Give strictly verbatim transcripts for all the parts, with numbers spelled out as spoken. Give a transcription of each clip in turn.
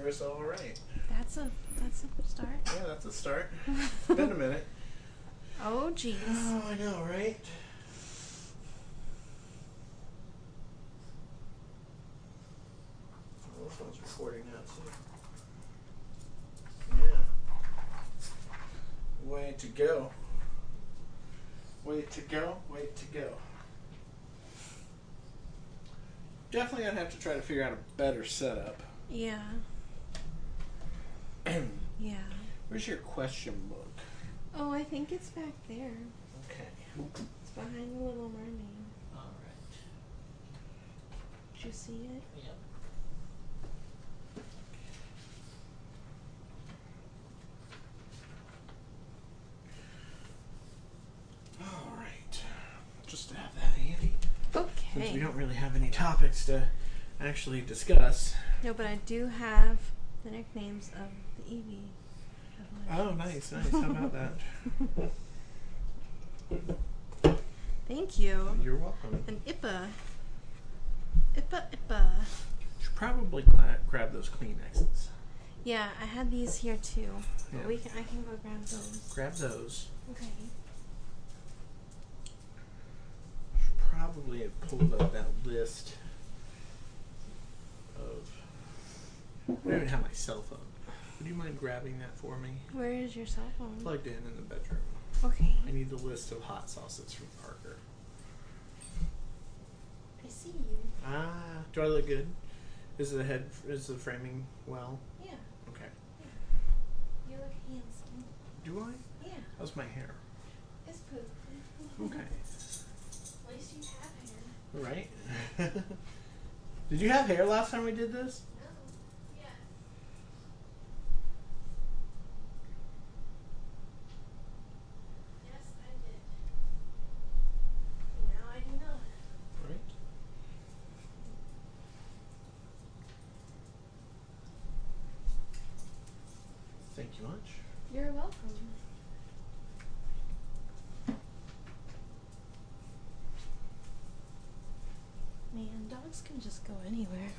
service all right. That's a that's a start. Yeah, that's a start. It's been a minute. Oh, jeez. Oh, I know, right? Oh, this one's recording now, too. Yeah. Way to go. Way to go. Way to go. Definitely gonna have to try to figure out a better setup. Yeah. Yeah. Where's your question book? Oh, I think it's back there. Okay. It's behind the Little Mermaid. Alright. Did you see it? Yep. Alright. Just to have that handy. Okay. Since we don't really have any topics to actually discuss. No, but I do have the nicknames of the Eevee. Oh, nice, nice. How about that? Thank you. You're welcome. An Ippa. Ippa, Ippa. Should probably cla- grab those Kleenexes. Yeah, I had these here too. But Yeah. we can. I can go grab those. Grab those. Okay. Should probably have pulled up that list of. I don't even have my cell phone. Would you mind grabbing that for me? Where is your cell phone? Plugged in in the bedroom. Okay. I need the list of hot sauces from Parker. I see you. Ah, do I look good? Is the head, is the framing well? Yeah. Okay. You look handsome. Do I? Yeah. How's my hair? It's poop. Okay. At least you have hair. Right? Did you have hair last time we did this? No. Yes. Yes, I did. Now I do not. Right. Thank you much. You're welcome. Man, dogs can just go anywhere.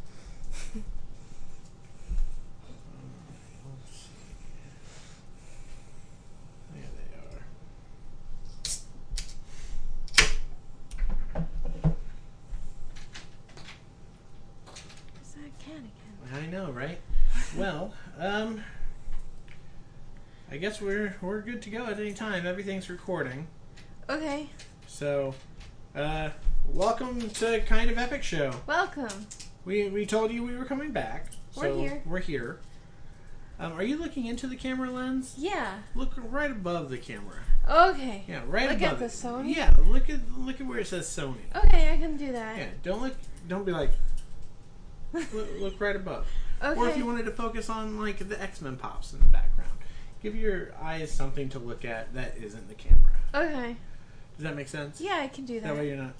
Let's see. There they are. Who's that cat again? I know, right? Well, um, I guess we're we're good to go at any time. Everything's recording. Okay. So, uh, welcome to Kind of Epic Show. Welcome. We we told you we were coming back. We're so here. We're here. Um, are you looking into the camera lens? Yeah. Look right above the camera. Okay. Yeah, right Look above at the it. Sony? Yeah, look at look at where it says Sony. Okay, I can do that. Yeah, don't look. Don't be like. look, look right above. Okay. Or if you wanted to focus on like the X-Men pops in the background, give your eyes something to look at that isn't the camera. Okay. Does that make sense? Yeah, I can do that. That way you're not.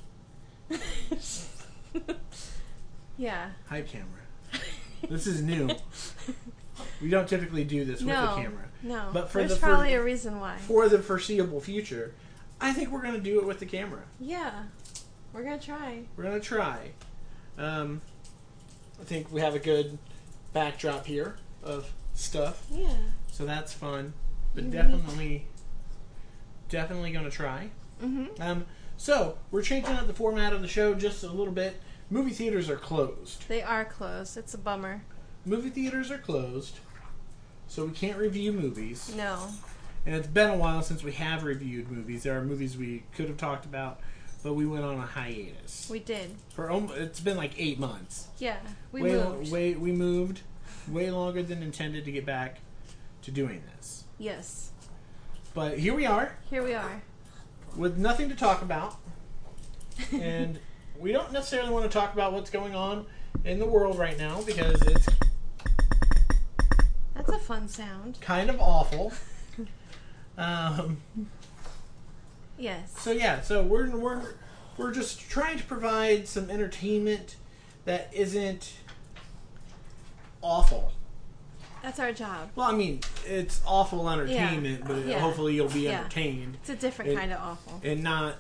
Yeah. Hi, camera. This is new. We don't typically do this no, with the camera. No. But for There's the probably for, a reason why. For the foreseeable future, I think we're going to do it with the camera. Yeah. We're going to try. We're going to try. Um, I think we have a good backdrop here of stuff. Yeah. So that's fun. But Unique. definitely, definitely going to try. Mm-hmm. Um, so, we're changing up the format of the show just a little bit. Movie theaters are closed. They are closed. It's a bummer. Movie theaters are closed, so we can't review movies. No. And it's been a while since we have reviewed movies. There are movies we could have talked about, but we went on a hiatus. We did. For almost, it's been like eight months. Yeah. We way, moved. Way, we moved way longer than intended to get back to doing this. Yes. But here we are. Here we are. With nothing to talk about. And we don't necessarily want to talk about what's going on in the world right now because it's That's a fun sound. kind of awful. Um, Yes. so yeah, so we're we're we're just trying to provide some entertainment that isn't awful. That's our job. Well, I mean, it's awful entertainment, Yeah. but Yeah. hopefully you'll be Yeah. entertained. It's a different It- kind of awful. And not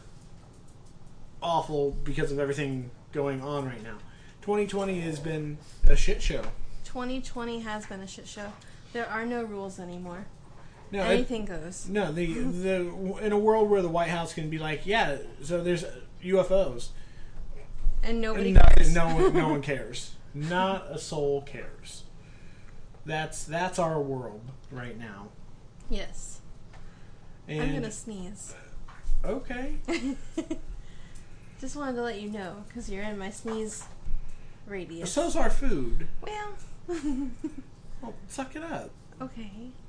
awful because of everything going on right now. twenty twenty has been a shit show. twenty twenty has been a shit show. There are no rules anymore. No, Anything it, goes. No, the the in a world where the White House can be like, yeah, so there's U F Os, And nobody and nothing, cares. no one, no one cares. Not a soul cares. That's that's our world right now. Yes. And I'm gonna sneeze. Okay. Just wanted to let you know, because you're in my sneeze radius. So's our food. Well. Well, suck it up. Okay.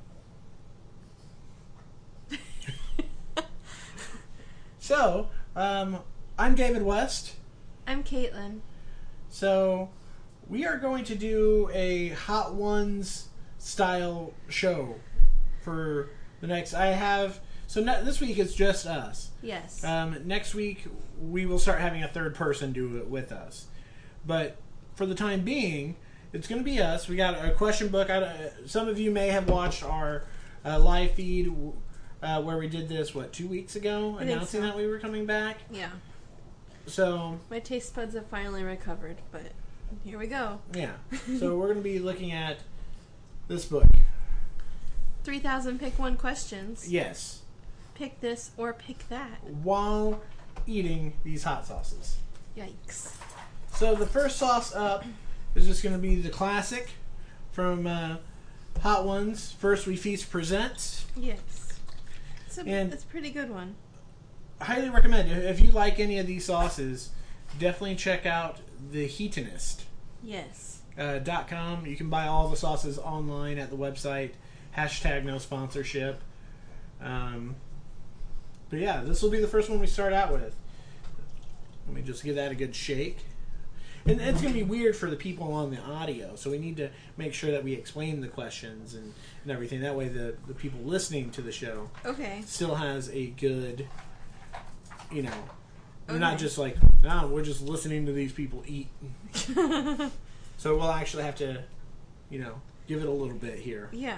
So, um, I'm David West. I'm Caitlin. So, we are going to do a Hot Ones style show for the next. I have so ne- this week it's just us. Yes. Um, next week we will start having a third person do it with us, but for the time being, it's going to be us. We got a question book. I, uh, some of you may have watched our uh, live feed uh, where we did this. What two weeks ago, I think announcing so. that we were coming back. Yeah. So My taste buds have finally recovered, but here we go. yeah. So we're going to be looking at this book. three thousand pick one questions. Yes. Pick this or pick that. While eating these hot sauces. Yikes. So the first sauce up is just going to be the classic from uh, Hot Ones. First We Feast presents. Yes. It's a, And- it's a pretty good one. Highly recommend it. If you like any of these sauces, definitely check out the Heatonist. Yes. Uh, dot com. You can buy all the sauces online at the website. Hashtag no sponsorship. Um, but yeah, this will be the first one we start out with. Let me just give that a good shake. And it's going to be weird for the people on the audio, so we need to make sure that we explain the questions and, and everything. That way the, the people listening to the show Okay. still has a good, you know, we're not Okay. just like, no, we're just listening to these people eat. So we'll actually have to, you know, give it a little bit here. Yeah.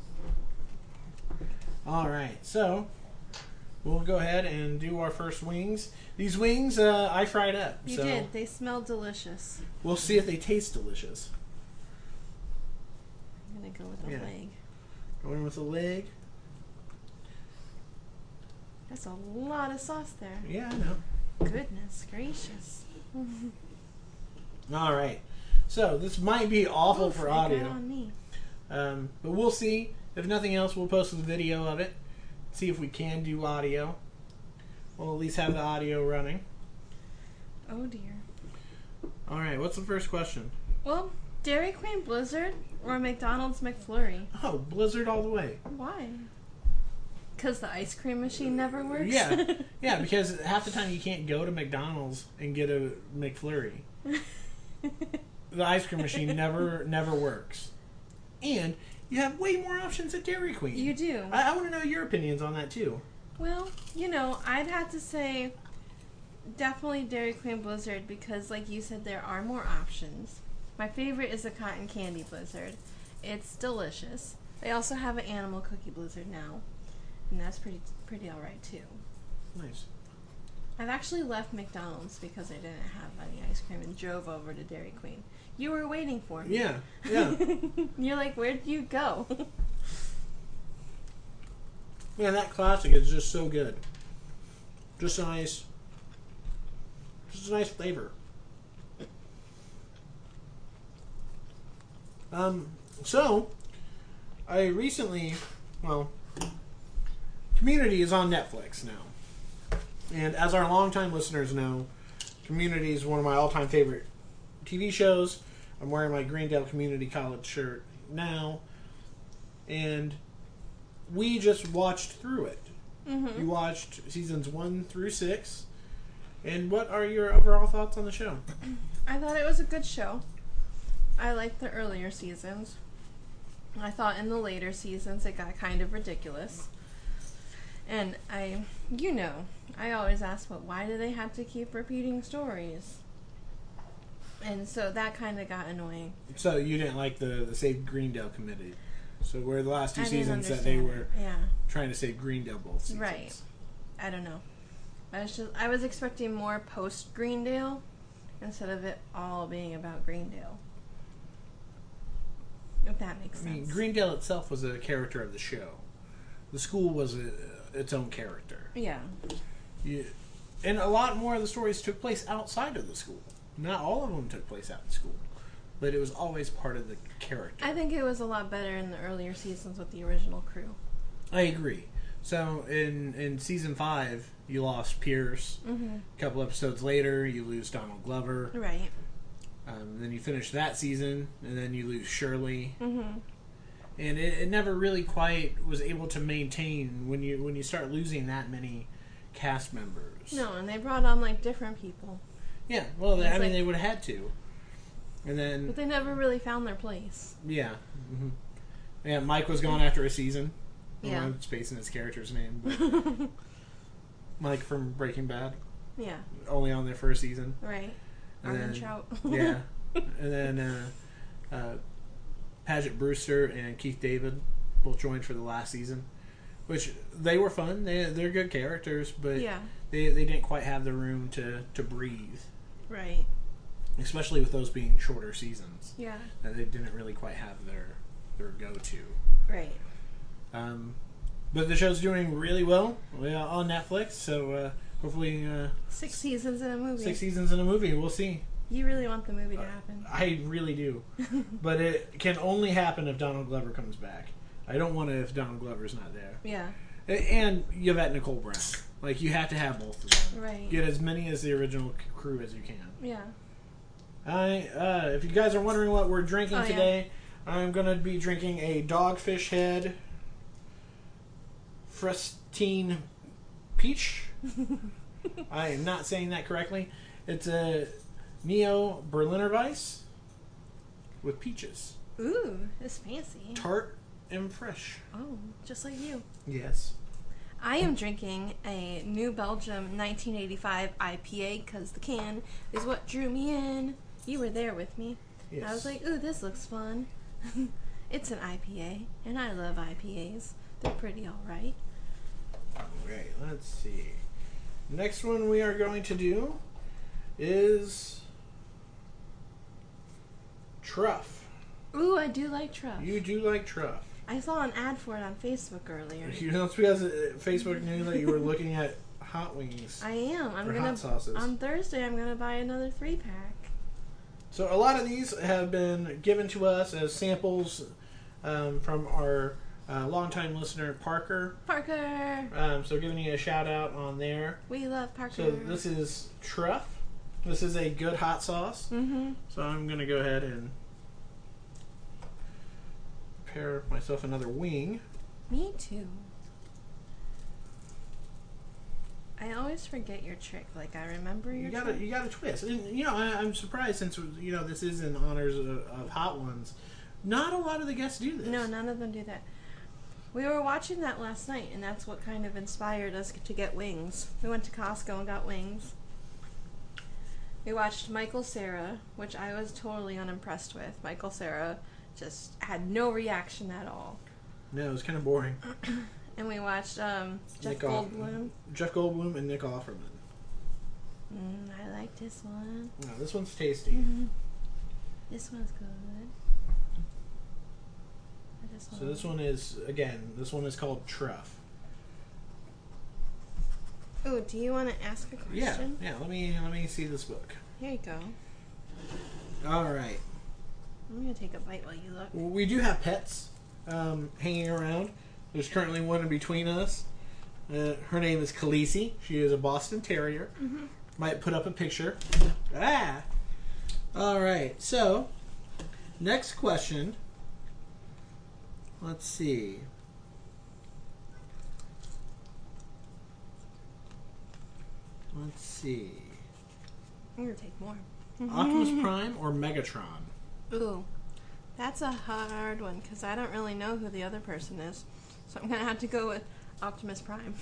All right, so we'll go ahead and do our first wings. These wings, uh, I fried up. You so did. They smell delicious. We'll see if they taste delicious. I'm going to go with the Yeah. leg. Going with the leg. That's a lot of sauce there. Yeah, I know. Goodness gracious. All right. So this might be awful Oof, for right audio, on me. um, but we'll see. If nothing else, we'll post the video of it. See if we can do audio. We'll at least have the audio running. Oh dear. All right. What's the first question? Well, Dairy Queen Blizzard or McDonald's McFlurry? Oh, Blizzard all the way. Why? Because the ice cream machine never works? Yeah, yeah. Because half the time you can't go to McDonald's and get a McFlurry. The ice cream machine never never works, and you have way more options at Dairy Queen. You do. I, I want to know your opinions on that too. Well, you know, I'd have to say definitely Dairy Queen Blizzard because, like you said, there are more options. My favorite is the Cotton Candy Blizzard. It's delicious. They also have an Animal Cookie Blizzard now, and that's pretty pretty all right too. Nice. I've actually left McDonald's because I didn't have any ice cream and drove over to Dairy Queen. You were waiting for me. Yeah, yeah. You're like, where'd you go? Yeah, that classic is just so good. Just a nice, just a nice flavor. Um, so I recently, well, Community is on Netflix now, and as our longtime listeners know, Community is one of my all-time favorite T V shows. I'm wearing my Greendale Community College shirt now, and we just watched through it. Mm-hmm. You watched seasons one through six. And what are your overall thoughts on the show? I thought it was a good show. I liked the earlier seasons. I thought in the later seasons it got kind of ridiculous. And I, you know, I always ask, well, why do they have to keep repeating stories? And so that kind of got annoying. So you didn't like the, the Save Greendale Committee. So where the last two I didn't seasons that they understand were it. Yeah. trying to save Greendale both seasons. Right. I don't know. I was just I was expecting more post Greendale instead of it all being about Greendale. that makes I sense. mean, Greendale itself was a character of the show. The school was a, its own character. Yeah. You, and a lot more of the stories took place outside of the school. Not all of them took place out in school, but it was always part of the character. I think it was a lot better in the earlier seasons with the original crew. I agree. So in in season five, you lost Pierce. Mm-hmm. A couple episodes later, you lose Donald Glover. Right. Um, then you finish that season, and then you lose Shirley. Mm-hmm. And it, it never really quite was able to maintain when you when you start losing that many cast members. No, and they brought on like different people, Yeah, well, they, It's I mean, like- they would have had to. And then, but they never really found their place. yeah. hmm Yeah, Mike was gone after a season. Yeah. I'm spacing his character's name. But Mike from Breaking Bad. Yeah. Only on their first season. Right. And Armin then- Trout. Yeah. And then uh, uh, Paget Brewster and Keith David both joined for the last season. Which, they were fun. They, they're good characters, but Yeah. they, they didn't quite have the room to, to breathe. Right. Especially with those being shorter seasons. Yeah. That they didn't really quite have their their go-to. Right. Um, but the show's doing really well uh, on Netflix, so uh, hopefully uh, Six seasons in a movie. six seasons in a movie. We'll see. You really want the movie to happen. I really do. But it can only happen if Donald Glover comes back. I don't want it if Donald Glover's not there. Yeah. A- And Yvette Nicole Brown. Like, you have to have both of them. Right. Get as many as the original c- crew as you can. Yeah. I, uh, if you guys are wondering what we're drinking Oh, yeah. today, I'm going to be drinking a Dogfish Head Frestine Peach. I am not saying that correctly. It's a Neo Berliner Weiss with peaches. Ooh, it's fancy. Tart and fresh. Oh, just like you. Yes. I am drinking a New Belgium nineteen eighty-five I P A because the can is what drew me in. You were there with me. Yes. I was like, ooh, this looks fun. It's an I P A, and I love I P As. They're pretty alright. Okay, let's see. Next one we are going to do is Truff. Ooh, I do like truff. You do like Truff. I saw an ad for it on Facebook earlier. You know, it's because uh, Facebook knew that you were looking at hot wings. I am. I'm For gonna hot sauces. on Thursday. I'm gonna buy another three pack. So a lot of these have been given to us as samples um, from our uh, longtime listener Parker. Parker, Um, so giving you a shout out on there. we love Parker. So this is Truff. This is a good hot sauce. Mm-hmm. So I'm going to go ahead and prepare myself another wing. Me too. I always forget your trick. Like I remember your You got trick. to you got to twist. And, you know, I, I'm surprised since you know this is in honors of, of Hot Ones. Not a lot of the guests do this. No, none of them do that. We were watching that last night, and that's what kind of inspired us to get wings. We went to Costco and got wings. We watched Michael Cera, which I was totally unimpressed with. Michael Cera just had no reaction at all. No, it was kind of boring. And we watched um, Jeff Nick Off- Goldblum. Jeff Goldblum and Nick Offerman. Mm, I liked this one. No, this one's tasty. Mm-hmm. This one's good. This So this one is, again, this one is called Truff. Oh, do you want to ask a Yeah, question? yeah. Let me let me see this book. Here you go. All right. I'm gonna take a bite while you look. Well, we do have pets um, hanging around. There's currently one in between us. Uh, her name is Khaleesi. She is a Boston Terrier. Mm-hmm. Might put up a picture. Ah. All right. So, next question. Let's see. Let's see. I'm gonna take more. Optimus Prime or Megatron? Ooh, that's a hard one because I don't really know who the other person is, so I'm gonna have to go with Optimus Prime.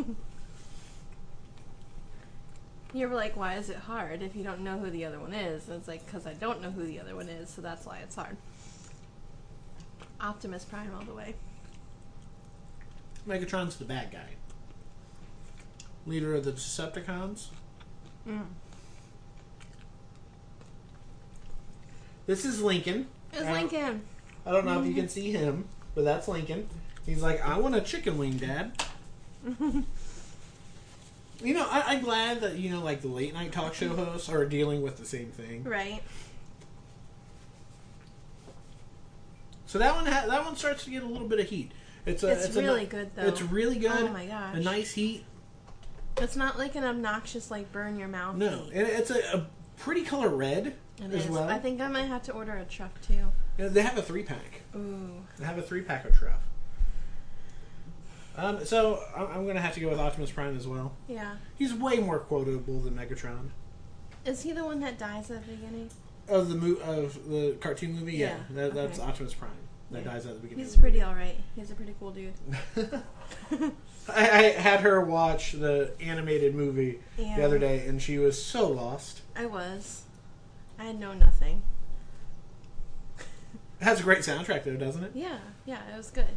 You're like, why is it hard if you don't know who the other one is? And it's like, because I don't know who the other one is, so that's why it's hard. Optimus Prime all the way. Megatron's the bad guy. Leader of the Decepticons. Mm. This is Lincoln. It's Uh, Lincoln. I don't know if you can see him, but that's Lincoln. He's like, I want a chicken wing, Dad. You know, I, I'm glad that, you know, like the late night talk show hosts are dealing with the same thing. Right. So that one ha- that one starts to get a little bit of heat. It's a, It's it's really a, good, though. It's really good. Oh, my gosh. A nice heat. It's not like an obnoxious, like, burn your mouth No, heat. and it's a, a pretty color red It as is. well. I think I might have to order a truck, too. Yeah, they have a three pack. Ooh. They have a three pack of Truff. Um, so I'm, I'm going to have to go with Optimus Prime as well. Yeah. He's way more quotable than Megatron. Is he the one that dies at the beginning? Of the mo- of the cartoon movie, yeah, Yeah, that, that's okay. Optimus Prime that Yeah. dies at the beginning. He's of the pretty movie. alright. He's a pretty cool dude. I, I had her watch the animated movie Yeah. the other day, and she was so lost. I was. I had known nothing. It has a great soundtrack, though, doesn't it? Yeah, yeah, it was good.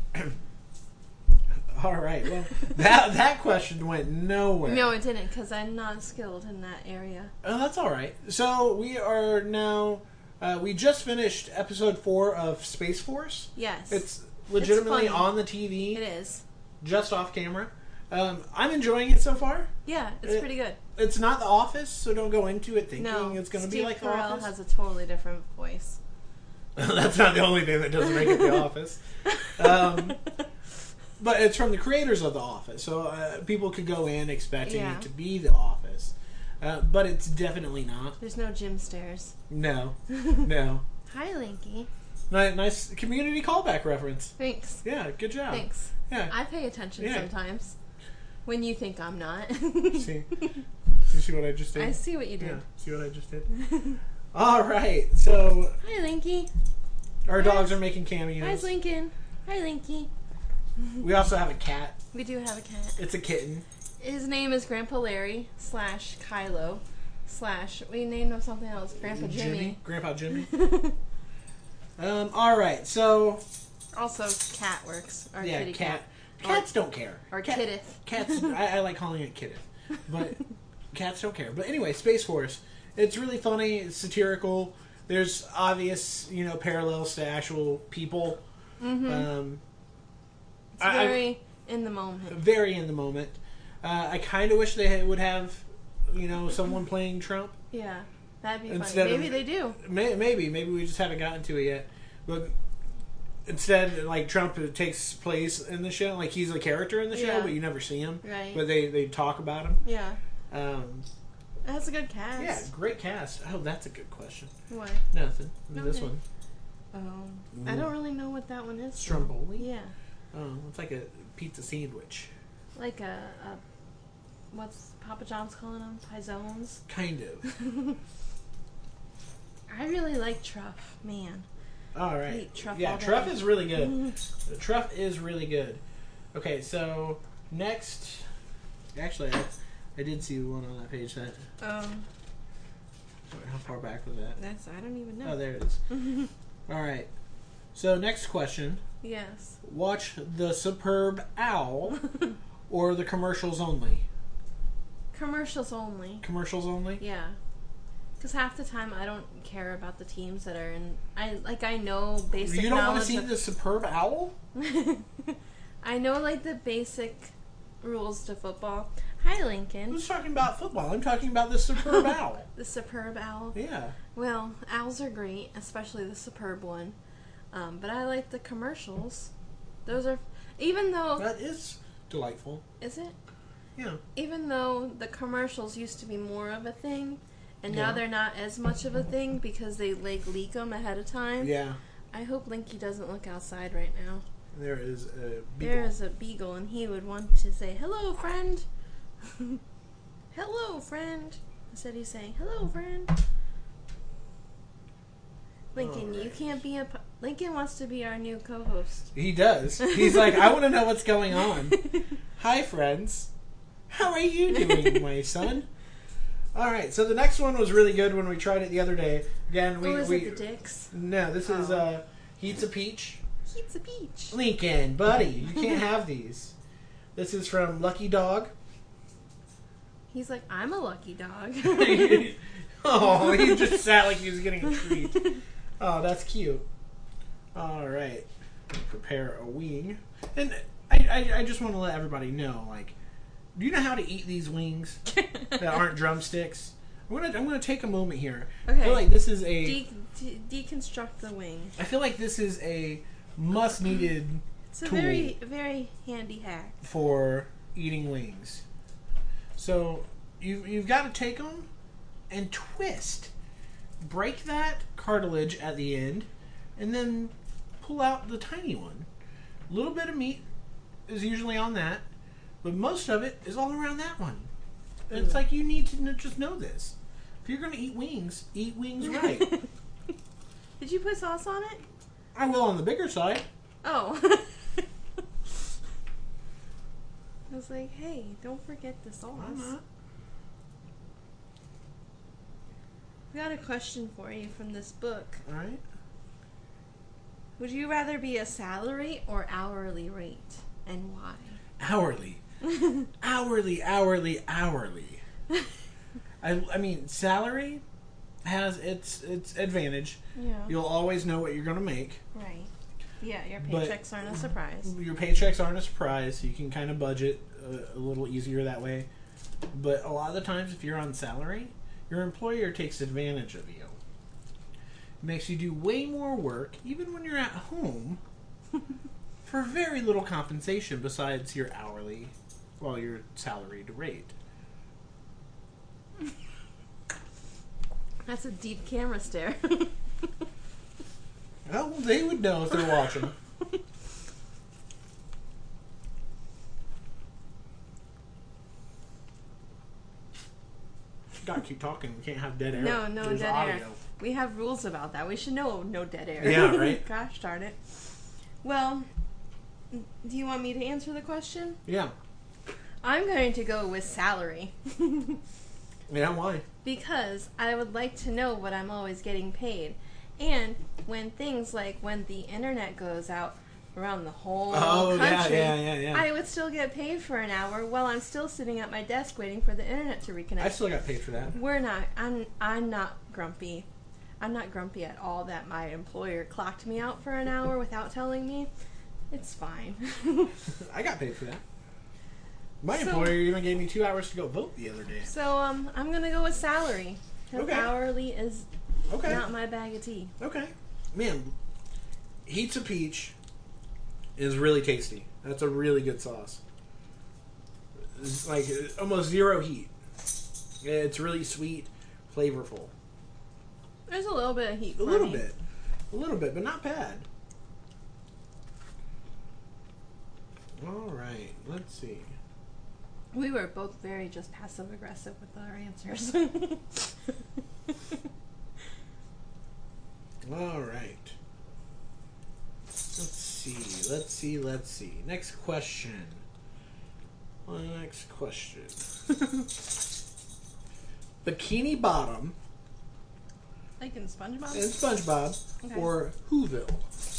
All right. Well, that that question went nowhere. No, it didn't, because I'm not skilled in that area. Oh, that's all right. So we are now. Uh, we just finished episode four of Space Force. Yes. It's legitimately It's funny. on the T V, It is. just off camera. Um, I'm enjoying it so far. Yeah, it's It- pretty good. It's not The Office, so don't go into it thinking No, it's going to Steve be like The Carell Office. has a totally different voice. That's not the only thing that doesn't make it The Office. Um, but it's from the creators of The Office, so uh, people could go in expecting Yeah. it to be The Office. Uh, but it's definitely not. There's no gym stairs. No. No. Hi, Linky. Ni- Nice community callback reference. Thanks. Yeah, good job. Thanks. Yeah. I pay attention Yeah. sometimes. When you think I'm not. See? You see what I just did? I see what you did. Yeah, see what I just did? All right, so Hi, Linky. our Hi. dogs are making Hi, cameos. Lincoln. Hi, Linky. We also have a cat. We do have a cat. It's a kitten. His name is Grandpa Larry slash Kylo slash we named him something else. Grandpa Jimmy. Grandpa Jimmy. um, all right, so Also, cat works. Or yeah, kitty cat. cat. Cats don't care. Or Cat- Kiddith. Cats. I, I like calling it Kiddith, but cats don't care. But anyway, Space Force. It's really funny. It's satirical. There's obvious, you know, parallels to actual people. Mm-hmm. Um, It's I- I- very in the moment. very in the moment. Uh, I kind of wish they had, would have, you know, someone playing Trump. Yeah, that'd be Instead funny. of- Maybe they do. May, maybe, maybe we just haven't gotten to it yet. But instead, like Trump takes place in the show, like he's a character in the show, Yeah. but you never see him. Right. But they they talk about him. Yeah. Um, It has a good cast. yeah, great cast. Oh, that's a good question. What? Nothing. This Okay. one, Oh, I don't really know what that one is. though. Stromboli. Yeah, Oh, it's like a pizza sandwich, like a, a what's Papa John's calling them? Paizones. kind of. I really like truff, man. All I right. eat truff Yeah, all day. truff is really good. Truff is really good. Okay, so next, actually, I, I did see one on that page. That Um, how far back was that? that's I don't even know. Oh, there it is. All right. So next question: Yes. watch the Superb Owl or the commercials only? Commercials only. Commercials only. Yeah. Because half the time I don't care about the teams that are in. I like I know basic. You don't want to knowledge see of- the Superb Owl? I know like the basic rules to football. Hi, Lincoln. Who's talking about football? I'm talking about the Superb Owl. The superb owl. Yeah. Well, owls are great, especially the superb one. Um, but I like the commercials. Those are, even though, That is delightful. is it? Yeah. Even though the commercials used to be more of a thing, and Yeah. now they're not as much of a thing because they like leak them ahead of time. Yeah. I hope Linky doesn't look outside right now. There is a beagle. There is a beagle, and he would want to say, "Hello, friend." Hello, friend. Instead, he's saying, "Hello, friend." Lincoln, you Alright. can't be a. pu- Lincoln wants to be our new co-host. He does. He's like, I want to know what's going on. Hi, friends. How are you doing, my son? All right. So the next one was really good when we tried it the other day. Again, we oh, is we it the dicks? no. This is Oh. uh, Heats a Peach. He's a peach. Lincoln, buddy, you can't have these. This is from Lucky Dog. He's like, I'm a lucky dog. Oh, he just sat like he was getting a treat. Oh, that's cute. All right. Prepare a wing. And I, I, I just want to let everybody know, like, do you know how to eat these wings that aren't drumsticks? I'm gonna I'm gonna take a moment here. Okay. I feel like this is a De- de- deconstruct the wing. I feel like this is a must needed It's a tool very very handy hack. for eating wings. So you you've got to take them and twist, break that cartilage at the end, and then pull out the tiny one. A little bit of meat is usually on that, but most of it is all around that one. And it's like you need to kn- just know this. If you're going to eat wings, eat wings right. Did you put sauce on it? I will on the bigger side. Oh. I was like, hey, don't forget the sauce. I'm not. We got a question for you from this book. All right. Would you rather be a salary or hourly rate, and why? Hourly. hourly, hourly, hourly. I, I mean, salary has its its advantage. Yeah. You'll always know what you're going to make. Right. Yeah, your But- paychecks aren't a surprise. Your paychecks aren't a surprise. You can kind of budget a, a little easier that way. But a lot of the times, if you're on salary, your employer takes advantage of you. Makes you do way more work, even when you're at home, for very little compensation besides your hourly, well, your salaried rate. That's a deep camera stare. Well, they would know if they're watching. Gotta keep talking. We can't have dead air. No, no There's dead audio. air. We have rules about that. We should know no dead air. Yeah, right? Gosh darn it. Well, do you want me to answer the question? Yeah. I'm going to go with salary. Yeah, why? Because I would like to know what I'm always getting paid. And when things like when the internet goes out around the whole Oh, yeah, country, yeah, yeah, yeah. I would still get paid for an hour while I'm still sitting at my desk waiting for the internet to reconnect. I still got paid for that. We're not. I'm. I'm not grumpy. I'm not grumpy at all that my employer clocked me out for an hour without telling me. It's fine. I got paid for that. My So- employer even gave me two hours to go vote the other day. So um, I'm gonna go with salary. 'Cause Okay. hourly is Okay. not my bag of tea. Okay. Man, Heats of Peach is really tasty. That's a really good sauce. It's like almost zero heat. It's really sweet, flavorful. There's a little bit of heat. A for little me. bit. A little bit, but not bad. All right. Let's see. We were both very just passive aggressive with our answers. All right. Let's see. Let's see. Let's see. Next question. Well, next question. Bikini Bottom Like in SpongeBob. and SpongeBob Okay. or Whoville?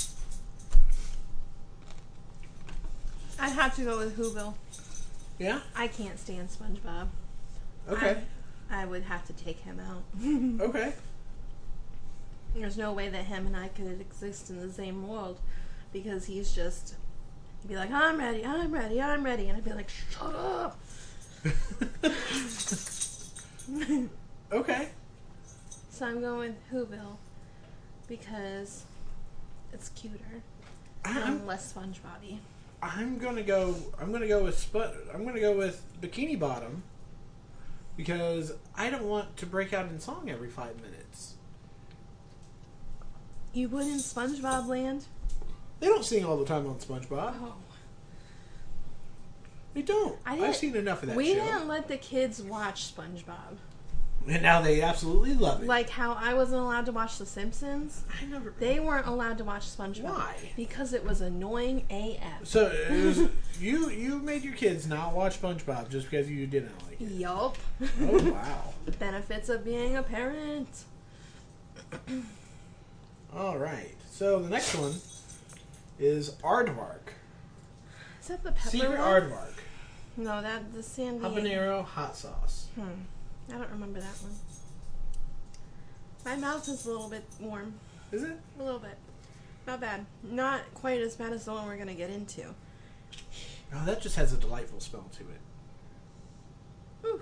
I'd have to go with Whoville. Yeah? I can't stand SpongeBob. Okay. I, I would have to take him out. Okay. There's no way that him and I could exist in the same world because he's just, he'd be like, I'm ready, I'm ready, I'm ready. And I'd be like, shut up. Okay. So I'm going with Whoville because it's cuter and I'm, less SpongeBob-y. I'm gonna go. I'm gonna go with Sput. I'm gonna go with Bikini Bottom because I don't want to break out in song every five minutes. You would in SpongeBob Land? They don't sing all the time on SpongeBob. Oh. They don't. I I've didn't- seen enough of that We show. didn't let the kids watch SpongeBob. And now they absolutely love it. Like how I wasn't allowed to watch The Simpsons. I never. They weren't allowed to watch SpongeBob. Why? Because it was annoying A F. So it was, you you made your kids not watch SpongeBob just because you didn't like it. Yup. Oh wow! Benefits of being a parent. All right. So the next one is Aardvark. Is that the pepper Secret one? Aardvark. No, that the San Diego. Habanero hot sauce. Hmm. I don't remember that one. My mouth is a little bit warm. Is it? A little bit. not bad. Not quite as bad as the one we're gonna get into. Oh, that just has a delightful smell to it. Ooh.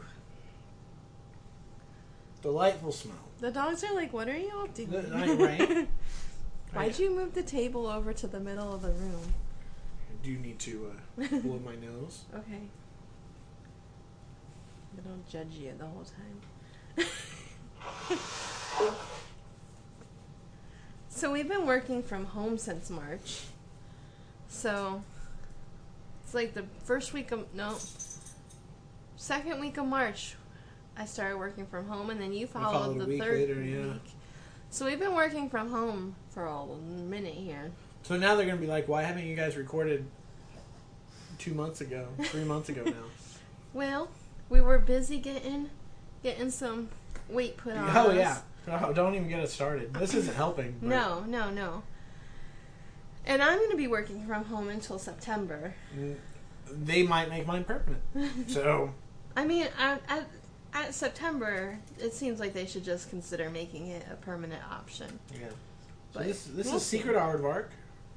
Delightful smell. The dogs are like, what are you all doing? The- I- right? Why'd you move the table over to the middle of the room? I do need to uh, blow my nose. Okay. I don't judge you the whole time. So we've been working from home since March. So it's like the first week of, no, second week of March I started working from home, and then you followed, followed a the week third later, yeah. week. So we've been working from home for a minute here. So now they're going to be like, why haven't you guys recorded two months ago, three months ago now? Well, we were busy getting getting some weight put on Oh, us. yeah. Oh, don't even get us started. This isn't helping. but- No, no, no. And I'm going to be working from home until September. They might make mine permanent. So, I mean, at, at, at September, it seems like they should just consider making it a permanent option. yeah. So But this this we'll is see. Secret Aardvark.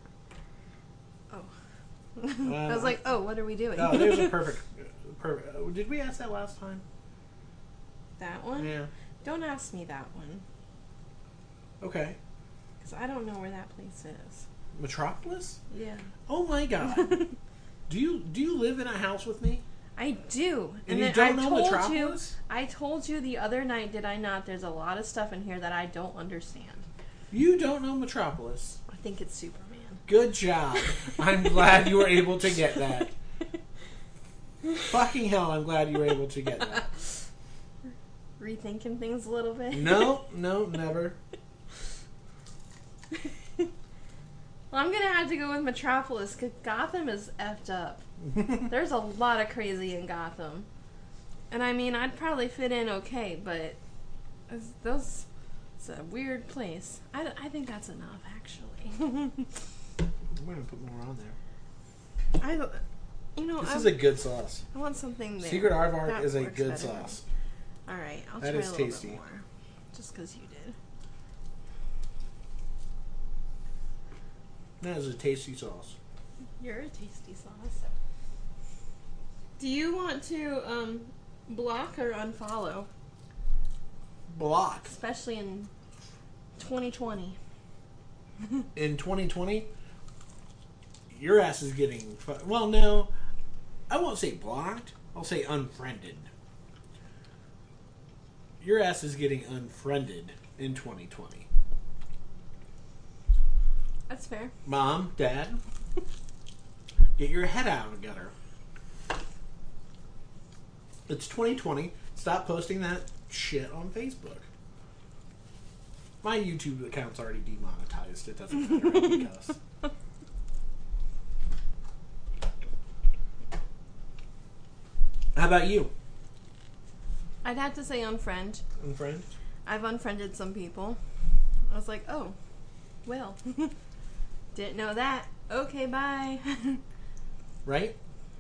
Oh. I was like, oh, what are we doing? No, there's a perfect... perfect. uh, Did we ask that last time? That one? Yeah. Don't ask me that one. Okay. Because I don't know where that place is. Metropolis? Yeah. Oh my god. do you do you live in a house with me? I do. And, And, you then don't I know told Metropolis? you, I told you the other night, did I not? There's a lot of stuff in here that I don't understand. You don't know Metropolis. I think it's Superman. Good job. I'm glad you were able to get that. Fucking hell, I'm glad you were able to get that. Rethinking things a little bit. No, no, never. Well, I'm gonna have to go with Metropolis because Gotham is effed up. There's a lot of crazy in Gotham, and I mean, I'd probably fit in okay, but it's, those it's a weird place. I, I think that's enough, actually. I'm gonna put more on there. I, you know, This I, is a good sauce. I want something there. Secret Aardvark That is a works good better for me. sauce. All right, I'll That try is a little tasty. bit more, just because you did. That is a tasty sauce. You're a tasty sauce. Do you want to um, block or unfollow? Block. Especially in twenty twenty. In twenty twenty, your ass is getting... Fu- well, no. I won't say blocked. I'll say unfriended. Your ass is getting unfriended in twenty twenty. That's fair. Mom, Dad, get your head out of the gutter. It's twenty twenty. Stop posting that shit on Facebook. My YouTube account's already demonetized. It doesn't matter. I can cuss. How about you? I'd have to say unfriend. Unfriend? I've unfriended some people. I was like, oh, well, didn't know that. Okay, bye. Right?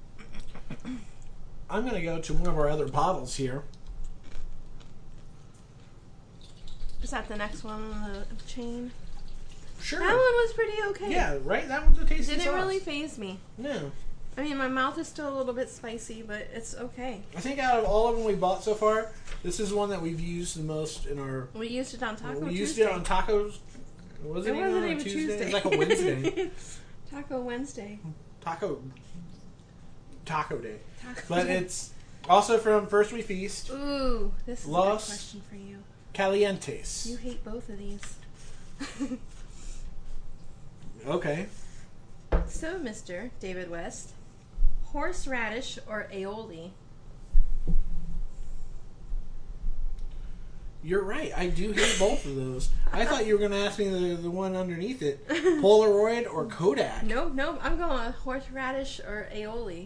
I'm going to go to one of our other bottles here. Is that the next one on the chain? Sure. That one was pretty okay. Yeah, right? That one's a tasty Didn't sauce. really faze me. No. I mean, my mouth is still a little bit spicy, but it's okay. I think out of all of them we bought so far, this is one that we've used the most in our... We used it on Taco we used Tuesday. it on tacos. Was it, It even wasn't on a even Tuesday? Tuesday. It was like a Wednesday. Taco Wednesday. Taco... Taco Day. Taco But Day. it's also from First We Feast, Ooh, this is Los- a good question for you. Calientes. You hate both of these. Okay. So, Mister David West, horseradish or aioli? You're right. I do hate both of those. I thought you were going to ask me the, the one underneath it. Polaroid or Kodak? No, no, I'm going with horseradish or aioli.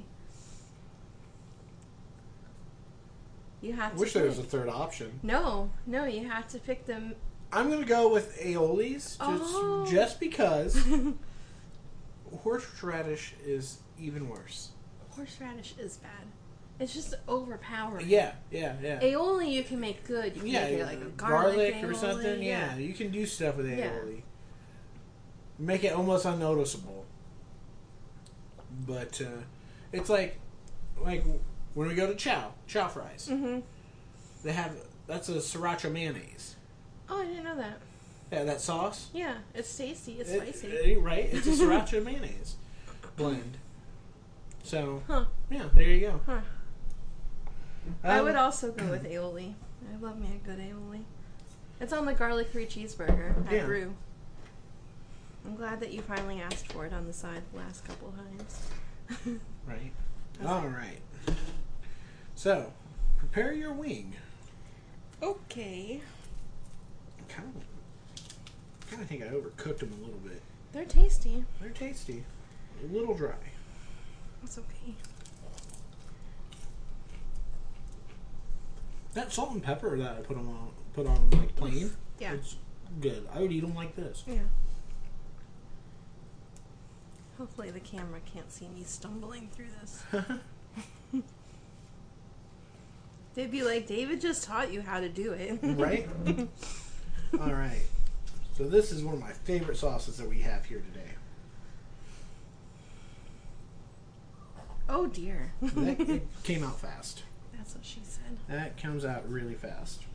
You have I to wish there was a pick. third option. No, no, you have to pick them. I'm going to go with aiolis just, Oh. just because horseradish is even worse. Horseradish is bad. It's just overpowering. Yeah, yeah, yeah. Aioli you can make good. You can Yeah, make it like a garlic, or aioli, something. Yeah. you can do stuff with aioli. make it almost unnoticeable. But uh, it's like like when we go to Chow Chow Fries, Mm-hmm. they have that's a sriracha mayonnaise. Oh, I didn't know that. Yeah, that sauce. Yeah, it's tasty. It's It- spicy. it- right? It's a sriracha mayonnaise blend. So, Huh. yeah, there you go. Huh. I Um, would also go with aioli. I love me a good aioli. It's on the garlic free cheeseburger at Yeah. Brew. I'm glad that you finally asked for it on the side the last couple of times. Right. All right. So, prepare your wing. Okay. Kind of, kind of think I overcooked them a little bit. They're tasty. They're tasty, a little dry. It's okay. That salt and pepper that I put them on, put on them like plain. Yeah. It's good. I would eat them like this. Yeah. Hopefully the camera can't see me stumbling through this. They'd be like, David just taught you how to do it. Right? All right. So this is one of my favorite sauces that we have here today. Oh dear. That it came out fast. That's what she said. That comes out really fast.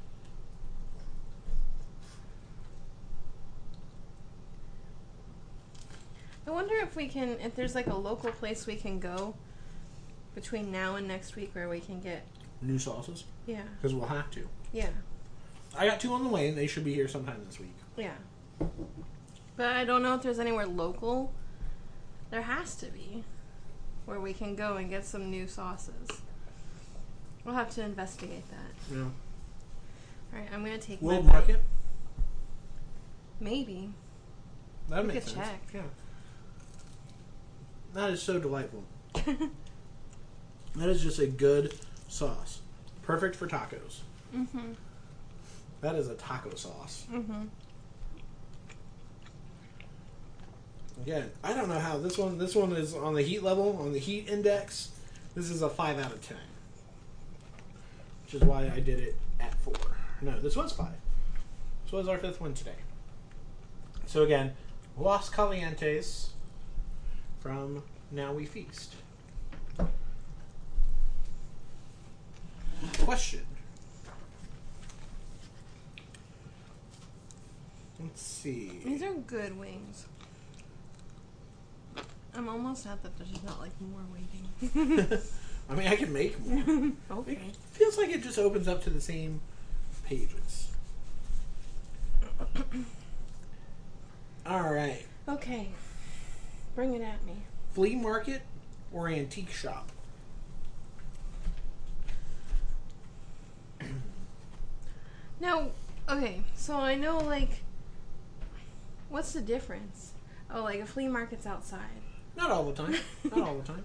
I wonder if we can, if there's like a local place we can go between now and next week where we can get, New sauces? yeah, Because we'll have to. yeah, I got two on the way, and they should be here sometime this week. yeah. But I don't know if there's anywhere local. There has to be where we can go and get some new sauces. We'll have to investigate that. Yeah. Alright, I'm gonna take World my bite. Market? Maybe. That We makes could sense. check. Yeah. That is so delightful. That is just a good sauce. Perfect for tacos. Mm-hmm. That is a taco sauce. Mm-hmm. Again, I don't know how this one. This one is on the heat level, on the heat index. This is a five out of ten, which is why I did it at four. No, this was five. This was our fifth one today. So again, Los Calientes from Now We Feast. Question. Let's see. These are good wings. I'm almost sad that there's not like more waiting. I mean, I can make more. Okay. It feels like it just opens up to the same pages. All right. Okay. Bring it at me. Flea market or antique shop? Now, okay, so I know, like, what's the difference? Oh, like, a flea market's outside. Not all the time. Not all the time.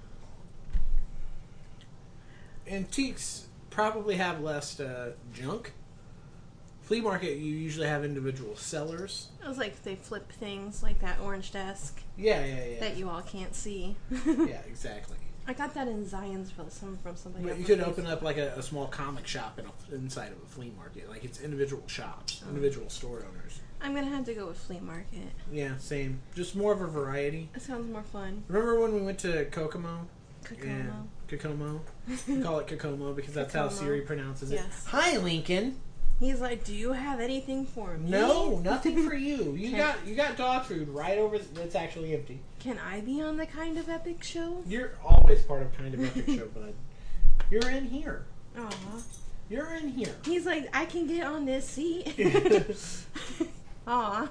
Antiques probably have less uh, junk. Flea market, you usually have individual sellers. It was like they flip things, like that orange desk Yeah, yeah, yeah. that you all can't see. Yeah, exactly. I got that in Zionsville some, from somebody But else you on could open Facebook. up like a, a small comic shop in a, inside of a flea market. Like it's individual shops, Oh. individual store owners. I'm gonna have to go with flea market. Yeah, same. Just more of a variety. It sounds more fun. Remember when we went to Kokomo? Kokomo. And Kokomo. We call it Kokomo because that's how Kokomo. Siri pronounces it. Yes. Hi, Lincoln. He's like, "Do you have anything for me?" No, nothing for you. You Can- got you got dog food right over. It's actually empty. Can I be on the Kind of Epic show? You're always part of Kind of Epic Show, bud. You're in here. Aw. You're in here. He's like, "I can get on this seat." Aw.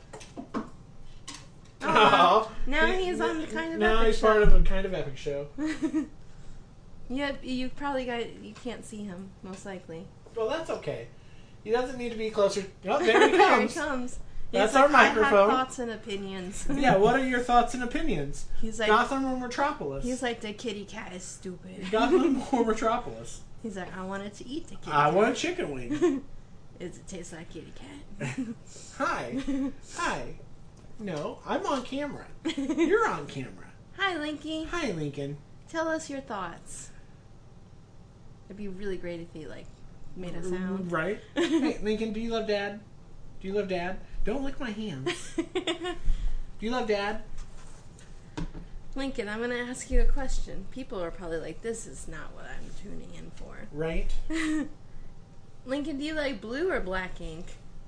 Aw. Now He- he's on the Kind of Now Epic he's show. part of a Kind of Epic Show. Yep, you probably got you can't see him most likely. Well, that's okay. He doesn't need to be closer. Oh, there he There he comes. comes. That's He's our like, I microphone. have thoughts and opinions. Yeah, what are your thoughts and opinions? He's like, Gotham or Metropolis? he's like, the kitty cat is stupid. Gotham or Metropolis? He's like, I wanted to eat the kitty I cat. want a chicken wing. Does it taste like kitty cat? Hi. Hi. No, I'm on camera. You're on camera. Hi, Linky. Hi, Lincoln. Tell us your thoughts. It'd be really great if he like made a sound. Right? Hey, Lincoln, do you love Dad? Do you love Dad? Don't lick my hands. Do Do you love Dad? Lincoln, I'm going to ask you a question. People are probably like, this is not what I'm tuning in for. Right. Lincoln, do you like blue or black ink?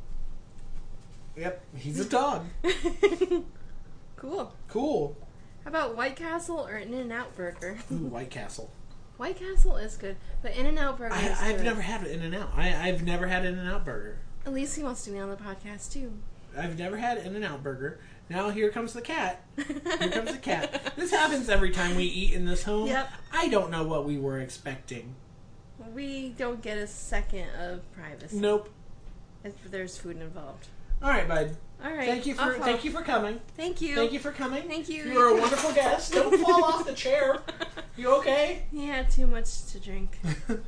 Yep, he's a dog. Cool. Cool. How about White Castle or In-N-Out Burger? Ooh, White Castle. White Castle is good, but In-N-Out Burger I, is I've good. never had an In-N-Out. I, I've never had an In-N-Out burger. At least he wants to be on the podcast, too. I've never had an In-N-Out burger. Now here comes the cat. Here comes the cat. This happens every time we eat in this home. Yep. I don't know what we were expecting. We don't get a second of privacy. Nope. If there's food involved. All right, bud. All right. Thank you for Uh-oh. thank you for coming. Thank you. Thank you for coming. Thank you. You were a wonderful guest. Don't fall off the chair. You okay? He had too much to drink.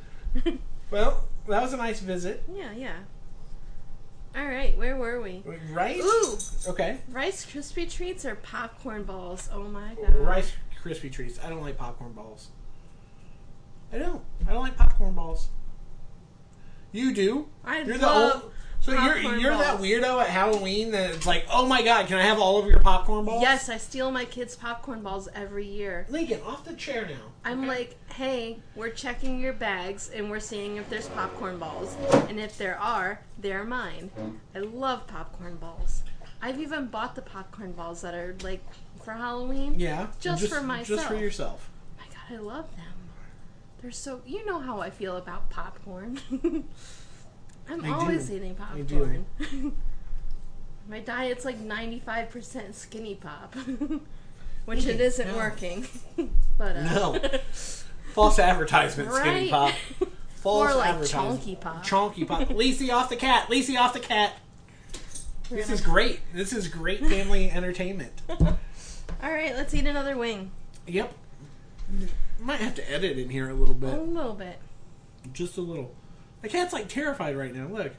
Well, that was a nice visit. Yeah, yeah. All right, where were we? Right? Ooh, Okay. Rice Krispie treats or popcorn balls? Oh my god. Rice Krispie treats. I don't like popcorn balls. I don't. I don't like popcorn balls. You do. I You're love the old. So you're popcorn you're that balls. weirdo at Halloween that's like, oh my god, can I have all of your popcorn balls? Yes, I steal my kids' popcorn balls every year. Lincoln, off the chair now. I'm okay? like, hey, we're checking your bags and we're seeing if there's popcorn balls. And if there are, they're mine. I love popcorn balls. I've even bought the popcorn balls that are like for Halloween. Yeah. Just, for myself. Just for yourself. My god, I love them. They're so. You know how I feel about popcorn. I'm I always do. eating I do. popcorn. My diet's like ninety-five percent skinny pop, which it isn't No. working. But uh, No. False advertisement, skinny Right. pop. False Or like advertisement. chonky pop. Chonky pop. Lacey off the cat. Lacey off the cat. This is great. This is great family entertainment. All right, let's eat another wing. Yep. Might have to edit in here a little A bit. little bit. Just a little. The cat's like terrified right now. Look.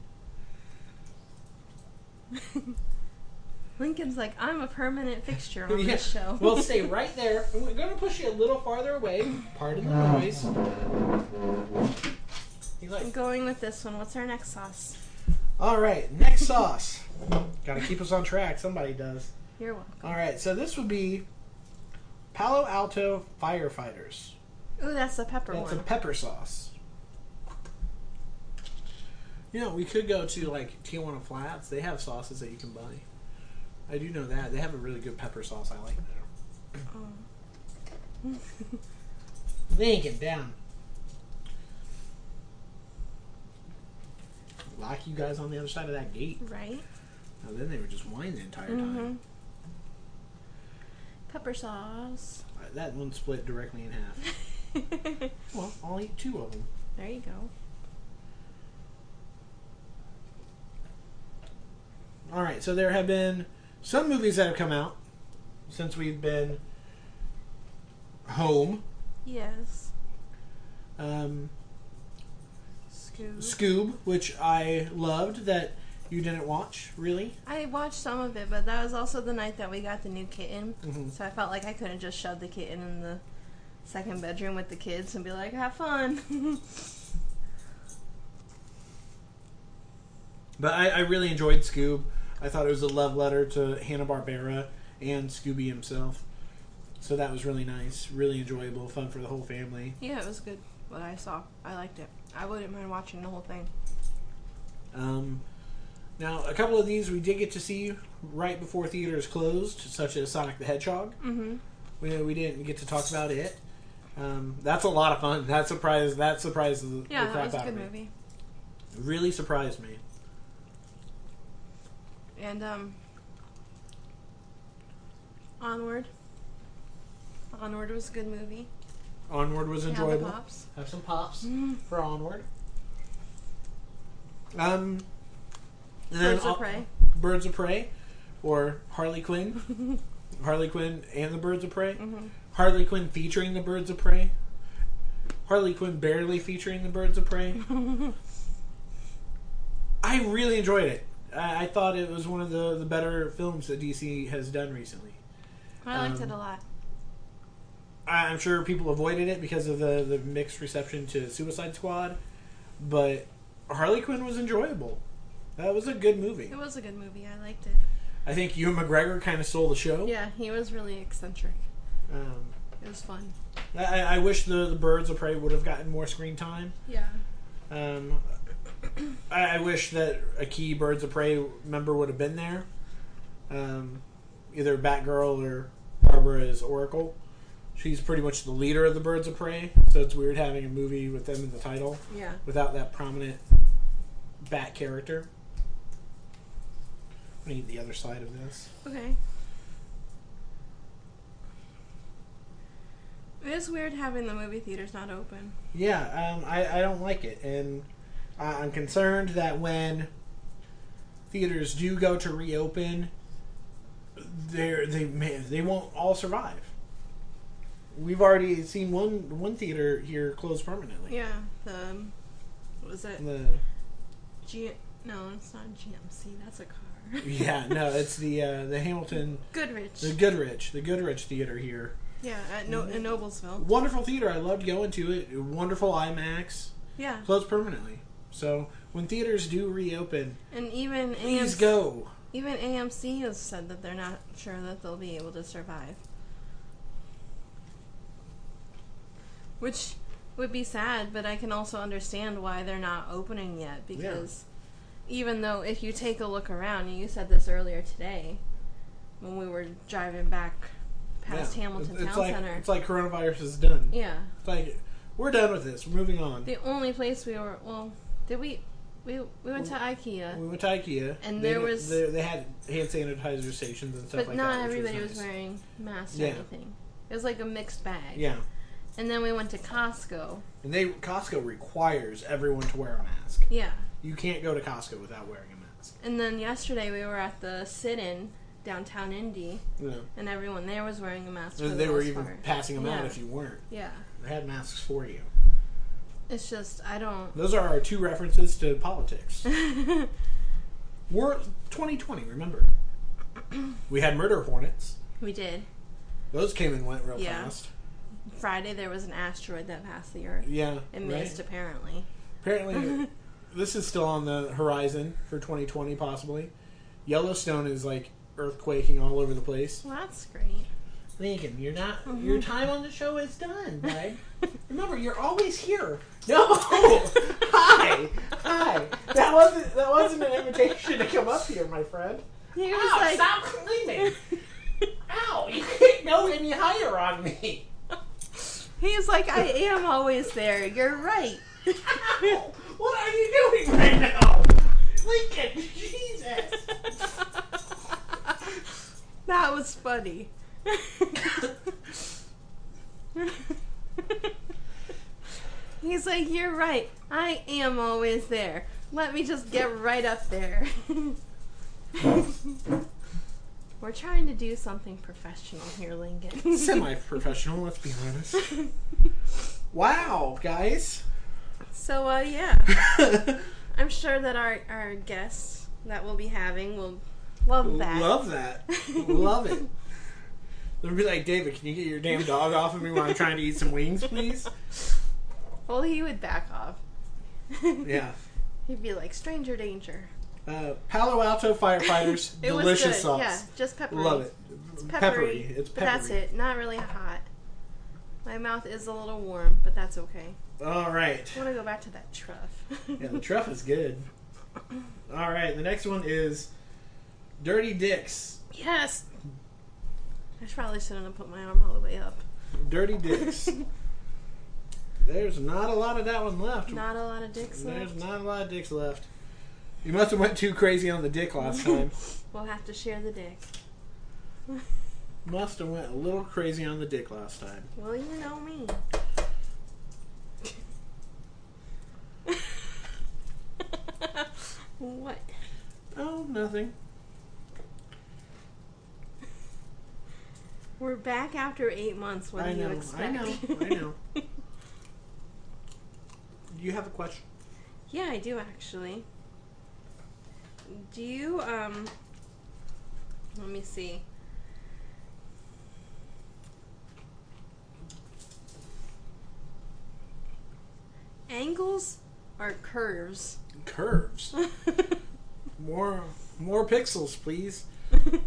Lincoln's like, I'm a permanent fixture on Yeah. this show. Well, stay right there. And we're going to push you a little farther away. Pardon the noise. He's I'm like, going with this one. What's our next sauce? all right, next sauce. Got to keep us on track. Somebody does. You're welcome. All right, so this would be Palo Alto Firefighters. Ooh, that's the pepper That's one. a pepper sauce. You know, we could go to like Tijuana Flats. They have sauces that you can buy. I do know that. They have a really good pepper sauce I like there. Oh. Lincoln, down. Lock you guys on the other side of that gate. Right? Now then they were just whining the entire Mm-hmm. time. Pepper sauce. Uh, That one split directly in half. Well, I'll eat two of them. There you go. All right, so there have been some movies that have come out since we've been home. Yes. Um, Scoob. Scoob, which I loved, that you didn't watch, really. I watched some of it, but that was also the night that we got the new kitten. Mhm. So I felt like I couldn't just shove the kitten in the second bedroom with the kids and be like, have fun. But I, I really enjoyed Scoob. I thought it was a love letter to Hanna-Barbera and Scooby himself. So that was really nice, really enjoyable, fun for the whole family. Yeah, it was good. What I saw, I liked it. I wouldn't mind watching the whole thing. Um, now, a couple of these we did get to see right before theaters closed, such as Sonic the Hedgehog. Mm-hmm. We, we didn't get to talk about it. Um, that's a lot of fun. That surprised that surprised the, Yeah, the that crap was a out good of me. movie. Really surprised me. And um, Onward. Onward was a good movie. Onward was Yeah, the enjoyable. pops. Have some pops Mm. for Onward. Um, and then Birds of I'll- Prey. Birds of Prey, or Harley Quinn. Harley Quinn and the Birds of Prey. Mm-hmm. Harley Quinn featuring the Birds of Prey. Harley Quinn barely featuring the Birds of Prey. I really enjoyed it. I, I thought it was one of the, the better films that D C has done recently. I liked Um, it a lot. I'm sure people avoided it because of the, the mixed reception to Suicide Squad, but Harley Quinn was enjoyable. That was a good movie. It was a good movie. I liked it. I think Ewan McGregor kind of stole the show. Yeah, he was really eccentric. Um, It was fun. I, I wish the, the Birds of Prey would have gotten more screen time. Yeah. Um, I, I wish that a key Birds of Prey member would have been there. Um, either Batgirl or Barbara as Oracle. She's pretty much the leader of the Birds of Prey, so it's weird having a movie with them in the title. Yeah. Without that prominent Bat character. I need the other side of this. Okay. It is weird having the movie theaters not open. Yeah, um, I, I don't like it, and I'm concerned that when theaters do go to reopen, they they may, they won't all survive. We've already seen one one theater here close permanently. Yeah, the what was it? The G no, it's not G M C. That's a car. yeah, no, it's the uh, the Hamilton Goodrich. the Goodrich the Goodrich Theater here. Yeah, at no in Noblesville. Wonderful theater. I loved going to it. Wonderful IMAX. Yeah. Closed permanently. So when theaters do reopen, And even please A M C, go. even A M C has said that they're not sure that they'll be able to survive. Which would be sad, but I can also understand why they're not opening yet, because even though if you take a look around, and you said this earlier today when we were driving back past Yeah. Hamilton it's Town like, Center. It's like coronavirus is done. Yeah. It's like, we're done with this. We're moving on. The only place we were, well, did we, we we went to IKEA, We went to IKEA. And they, there was- They, they had hand sanitizer stations and stuff but like not that. which everybody was, was, nice. wearing masks Yeah. or anything. It was like a mixed bag. Yeah. And then we went to Costco. And they Costco requires everyone to wear a mask. Yeah. You can't go to Costco without wearing a mask. And then yesterday we were at the sit-in downtown Indy, Yeah. and everyone there was wearing a mask. For They the were most even part. passing them out Yeah. if you weren't. Yeah. They had masks for you. It's just I don't. Those are our two references to politics. We're twenty twenty, remember. We had murder hornets. We did. Those came and went real Yeah. fast. Friday there was an asteroid that passed the Earth. Yeah. And right? missed apparently. Apparently, this is still on the horizon for twenty twenty, possibly. Yellowstone is like earthquaking all over the place. Well, that's great. Lincoln, you're not. Your time on the show is done, bud. Remember, you're always here. No, hi, hi. That wasn't. That wasn't an invitation to come up here, my friend. He was Ow, like, stop cleaning. Ow, you can't go any higher on me. he was like, I am always there. You're right. Ow, what are you doing right now? Lincoln, Jesus. That was funny. He's like, you're right. I am always there. Let me just get right up there. We're trying to do something professional here, Lincoln. Semi-professional, let's be honest. Wow, guys. So, uh, yeah. I'm sure that our, our guests that we'll be having will love that. Love that. Love it. They'll be like, David, can you get your damn dog off of me while I'm trying to eat some wings, please? Well, he would back off. Yeah. He'd be like, stranger danger. Uh, Palo Alto firefighters, It was delicious good. sauce. Yeah, just peppery. Love it. It's peppery. It's But peppery. that's it. Not really hot. My mouth is a little warm, but that's okay. All right. I want to go back to that truff. Yeah, the truff is good. All right, the next one is Dirty Dicks. Yes! I probably shouldn't have put my arm all the way up. Dirty Dicks. There's not a lot of that one left. Not a lot of dicks There's left. not a lot of dicks left. You must have went too crazy on the dick last time. We'll have to share the dick. Must have went a little crazy on the dick last time. Well, you know me. What? Oh, nothing. We're back after eight months. What I do know, you expect? I know, I know. Do you have a question? Yeah, I do actually. Do you, um, let me see. Angles or curves? Curves. More, more pixels, please.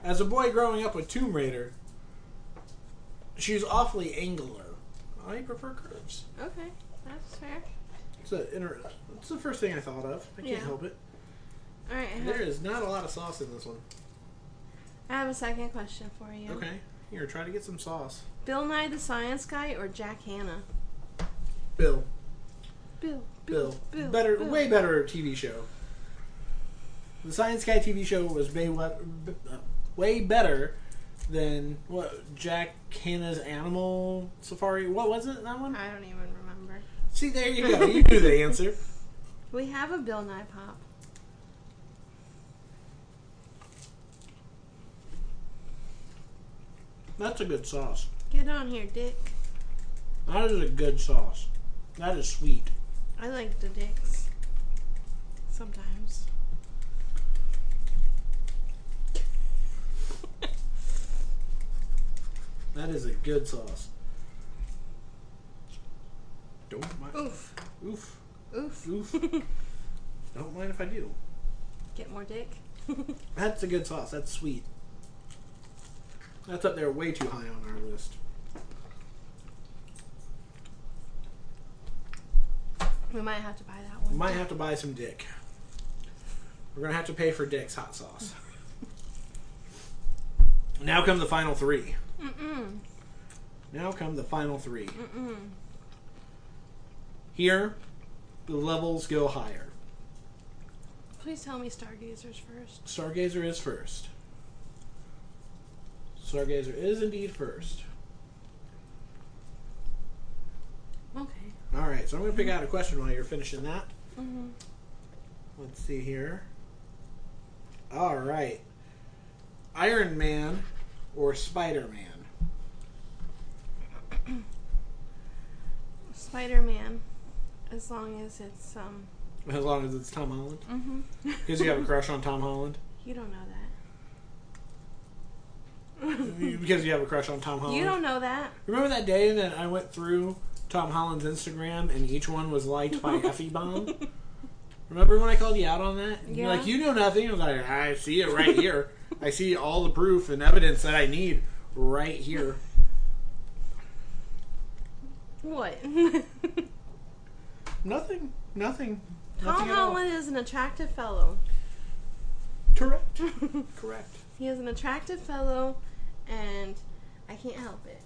As a boy growing up with Tomb Raider, she's awfully angular. I prefer curves. Okay, that's fair. It's, a, inter- it's the first thing I thought of. I can't Yeah. help it. All right. I There have, is not a lot of sauce in this one. I have a second question for you. Okay. Here, try to get some sauce. Bill Nye the Science Guy or Jack Hanna? Bill. Bill. Bill. Bill. better, Bill. way better T V show. The Science Guy T V show was way, way better than what Jack Hanna's Animal Safari. What was it? That one? I don't even remember. See, there you go. You knew the answer. We have a Bill Nye pop. That's a good sauce. Get on here, Dick. That is a good sauce. That is sweet. I like the dicks. Sometimes. That is a good sauce. Don't mind. Oof. Oof. Oof. Oof. Don't mind if I do. Get more dick. That's a good sauce. That's sweet. That's up there way too high on our list. We might have to buy that one. We might have to buy some Dick. We're going to have to pay for Dick's hot sauce. Now come the final three. Mm-mm. Now come the final three. Mm-mm. Here, the levels go higher. Please tell me Stargazer's first. Stargazer is first. Stargazer is indeed first. Okay. Alright, so I'm going to pick out a question while you're finishing that. Mm-hmm. Let's see here. Alright. Iron Man or Spider-Man? Spider-Man. As long as it's, um... As long as it's Tom Holland? Mm-hmm. Because you have a crush on Tom Holland? You don't know that. Because you have a crush on Tom Holland? You don't know that. Remember that day that I went through Tom Holland's Instagram and each one was liked by Effie Bomb? Remember when I called you out on that? And You're Yeah. like, you know nothing. I was like, I see it right here. I see all the proof and evidence that I need right here. What? Nothing. Nothing. Tom Nothing at all. Holland is an attractive fellow. Correct. Correct. He is an attractive fellow, and I can't help it.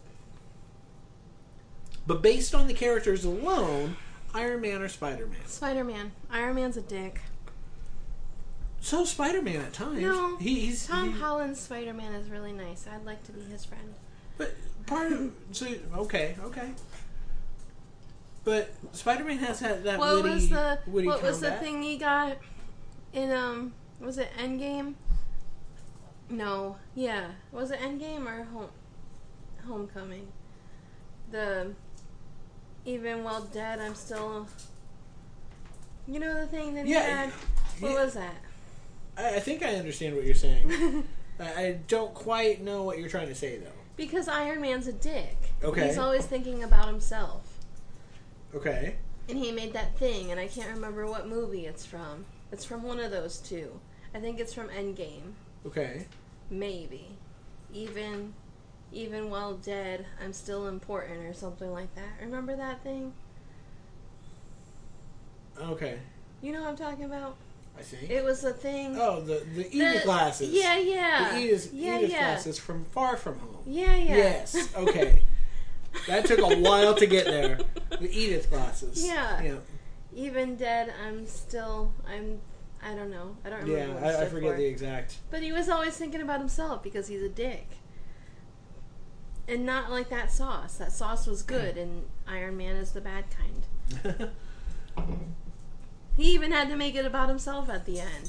But based on the characters alone, Iron Man or Spider-Man? Spider-Man. Iron Man's a dick. So Spider-Man at times. No, he, he's Tom he, Holland's Spider-Man is really nice. I'd like to be his friend. But part of so okay, okay. But Spider-Man has had that What witty, was the witty What was the combat. thing he got in um? Was it Endgame? No. Yeah. Was it Endgame or Home Homecoming? The even while dead, I'm still. You know the thing that he Yeah, had. What yeah. was that? I, I think I understand what you're saying. I, I don't quite know what you're trying to say though. Because Iron Man's a dick. Okay. He's always thinking about himself. Okay. And he made that thing, and I can't remember what movie it's from. It's from one of those two. I think it's from Endgame. Okay. Maybe. Even even while dead, I'm still important or something like that. Remember that thing? Okay. You know what I'm talking about? I see. It was a thing. Oh, the the Edith the, glasses. Yeah, yeah. The Edith, yeah, Edith yeah. glasses from Far From Home. Yeah, yeah. Yes. Okay. That took a while to get there. The Edith glasses. Yeah. Yeah. Even dead, I'm still. I'm. I don't know. I don't remember Yeah. what it I, I stood forget for. the exact. But he was always thinking about himself because he's a dick. And not like that sauce. That sauce was good, and Iron Man is the bad kind. He even had to make it about himself at the end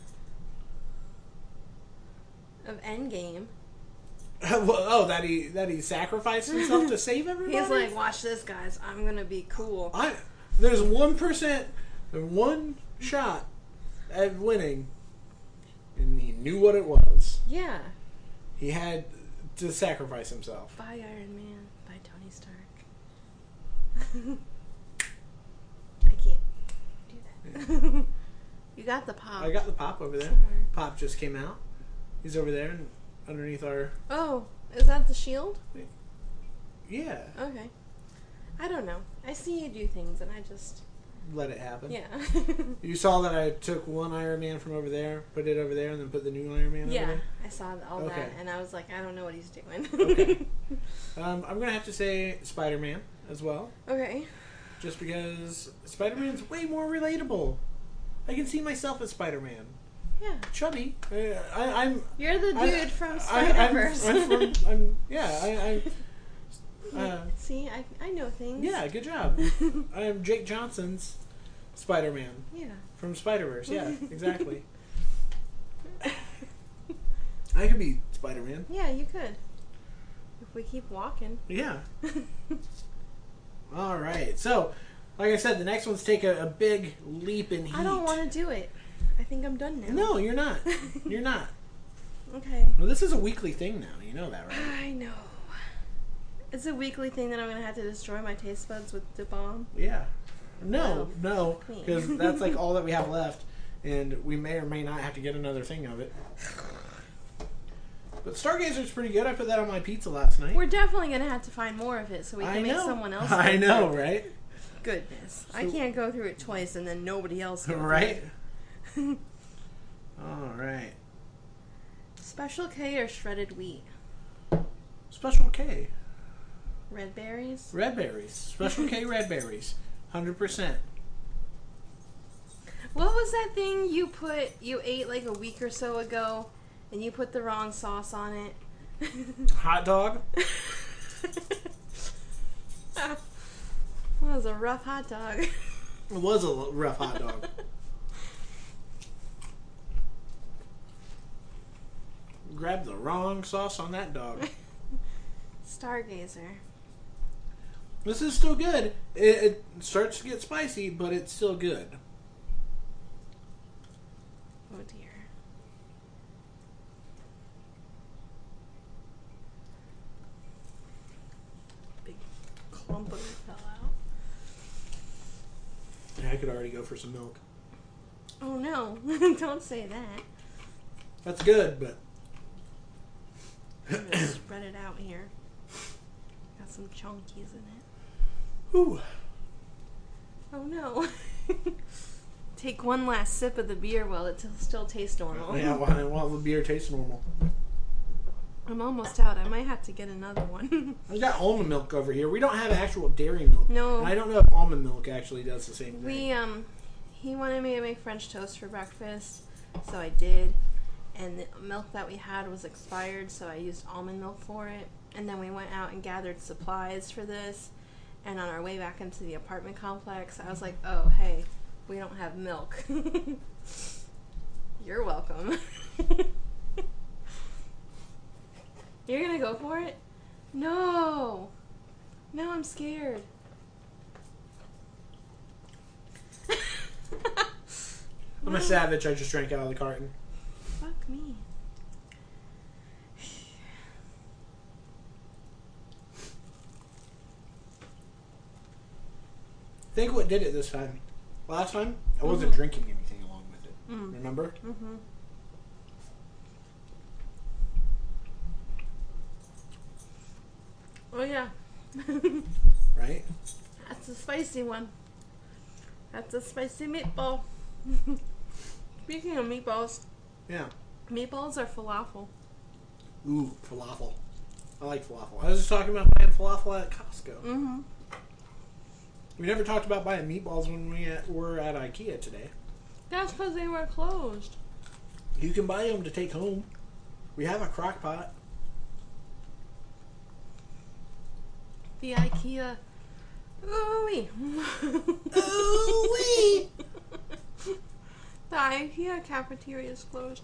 of Endgame. Oh, that he that he sacrificed himself to save everybody. He's like, "Watch this, guys. I'm gonna be cool." I there's one percent, one shot at winning, and he knew what it was. Yeah. He had to sacrifice himself. By Iron Man, by Tony Stark. I can't do that. You got the pop. I got the pop over there. Somewhere. Pop just came out. He's over there, and underneath our... Oh, is that the shield? Yeah. Okay. I don't know. I see you do things, and I just... Let it happen. Yeah. You saw that I took one Iron Man from over there, put it over there, and then put the new Iron Man yeah, over there? I saw all Okay. that, and I was like, I don't know what he's doing. Okay. um, I'm going to have to say Spider-Man as well. Okay. Just because Spider-Man's way more relatable. I can see myself as Spider-Man. Yeah. Chubby. Uh, I, I'm... You're the dude I, from I, Spider-Verse. I'm, I'm from... I'm, yeah, I... I uh, See, I, I know things. yeah, good job. I am Jake Johnson's Spider-Man. Yeah. From Spider-Verse, yeah, exactly. I could be Spider-Man. Yeah, you could. If we keep walking. Yeah. All right. So, like I said, the next one's take a, a big leap in heat. I don't want to do it. I think I'm done now. No, you're not. You're not. Okay. Well, this is a weekly thing now. You know that, right? I know. It's a weekly thing that I'm going to have to destroy my taste buds with the bomb. Yeah. No, Wow. no, Clean. because that's like all that we have left, and we may or may not have to get another thing of it. But Stargazer's pretty good. I put that on my pizza last night. We're definitely going to have to find more of it so we can I make know. someone else. I go know, through it. right? Goodness. I So- can't go through it twice and then nobody else go through Right? it. All right. Special K or shredded wheat? Special K. Red berries? Red berries. Special K red berries. one hundred percent. What was that thing you put, you ate like a week or so ago and you put the wrong sauce on it? Hot dog. That was a rough hot dog. It was a l- rough hot dog. Grabbed the wrong sauce on that dog. Stargazer. This is still good. It, it starts to get spicy, but it's still good. Oh dear. Big clump of it fell out. Yeah, I could already go for some milk. Oh no, don't say that. That's good, but I'm gonna spread it out here. Got some chunkies in it. whew. Oh no. Take one last sip of the beer while it t- still tastes normal. Yeah, while, while the beer tastes normal. I'm almost out. I might have to get another one. I've got almond milk over here. We don't have actual dairy milk. No. And I don't know if almond milk actually does the same thing. We, um, he wanted me to make French toast for breakfast, so I did. And the milk that we had was expired, so I used almond milk for it. And then we went out and gathered supplies for this. And on our way back into the apartment complex, I was like, oh, hey, we don't have milk. You're welcome. You're gonna go for it? No. No, I'm scared. I'm a savage. I just drank out of the carton. Fuck me. Think what did it this time. Last time, I wasn't Mhm. drinking anything along with it. Mm. Remember? Mm-hmm. Oh yeah. Right? That's a spicy one. That's a spicy meatball. Speaking of meatballs, Yeah. meatballs are falafel. Ooh, falafel. I like falafel. I was just talking about buying falafel at Costco. Mm-hmm. We never talked about buying meatballs when we at, were at IKEA today. That's because they were closed. You can buy them to take home. We have a crock pot. The IKEA. Ooh-wee. Ooh-wee. The IKEA cafeteria is closed.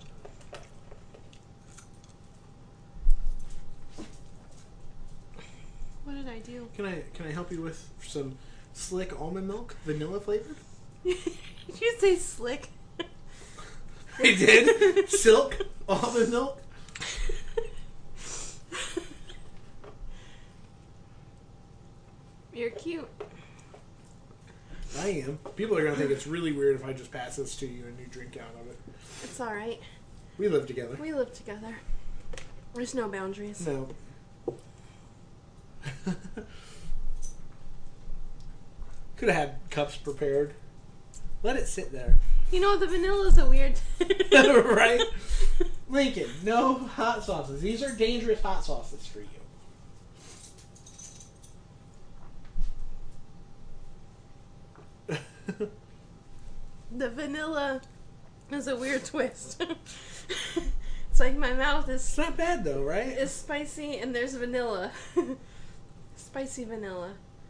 What did I do? Can I can I help you with some slick almond milk, vanilla flavored? Did you say slick? I did. Silk almond milk. You're cute. I am. People are gonna think it's really weird if I just pass this to you and you drink out of it. It's alright. We live together. We live together. There's no boundaries. No. Could have had cups prepared. Let it sit there. You know, the vanilla is a weird... Right? Lincoln, no hot sauces. These are dangerous hot sauces for you. The vanilla is a weird twist. It's like my mouth is... It's not bad though, right? It's spicy and there's vanilla. Spicy vanilla.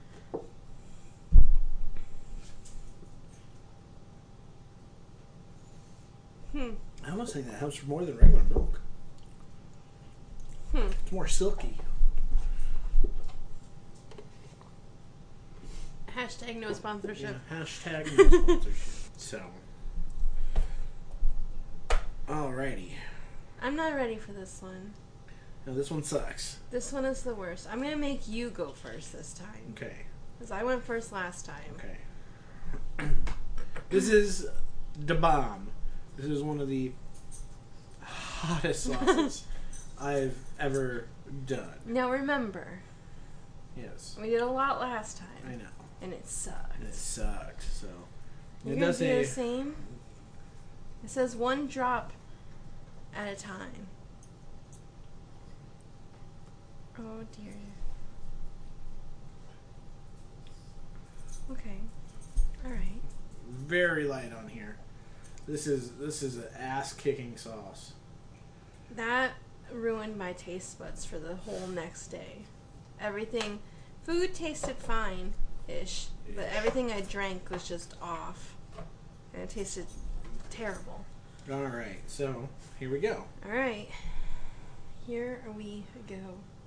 Hmm. I almost think that helps more than regular milk. Hmm. It's more silky. Hashtag no sponsorship. Yeah, hashtag no sponsorship. So. Alrighty. I'm not ready for this one. Now this one sucks. This one is the worst. I'm going to make you go first this time. Okay. Because I went first last time. Okay. This is Da Bomb. This is one of the hottest sauces I've ever done. Now remember, Yes. we did a lot last time. I know. And it sucked. And it sucked, so. You're It going does to do the say. same? It says one drop at a time. Oh dear. Okay. Alright. Very light on here. This is this is an ass kicking sauce. That ruined my taste buds for the whole next day. Everything, food tasted fine-ish, but everything I drank was just off. And it tasted terrible. Alright, so here we go. Alright. Here we go.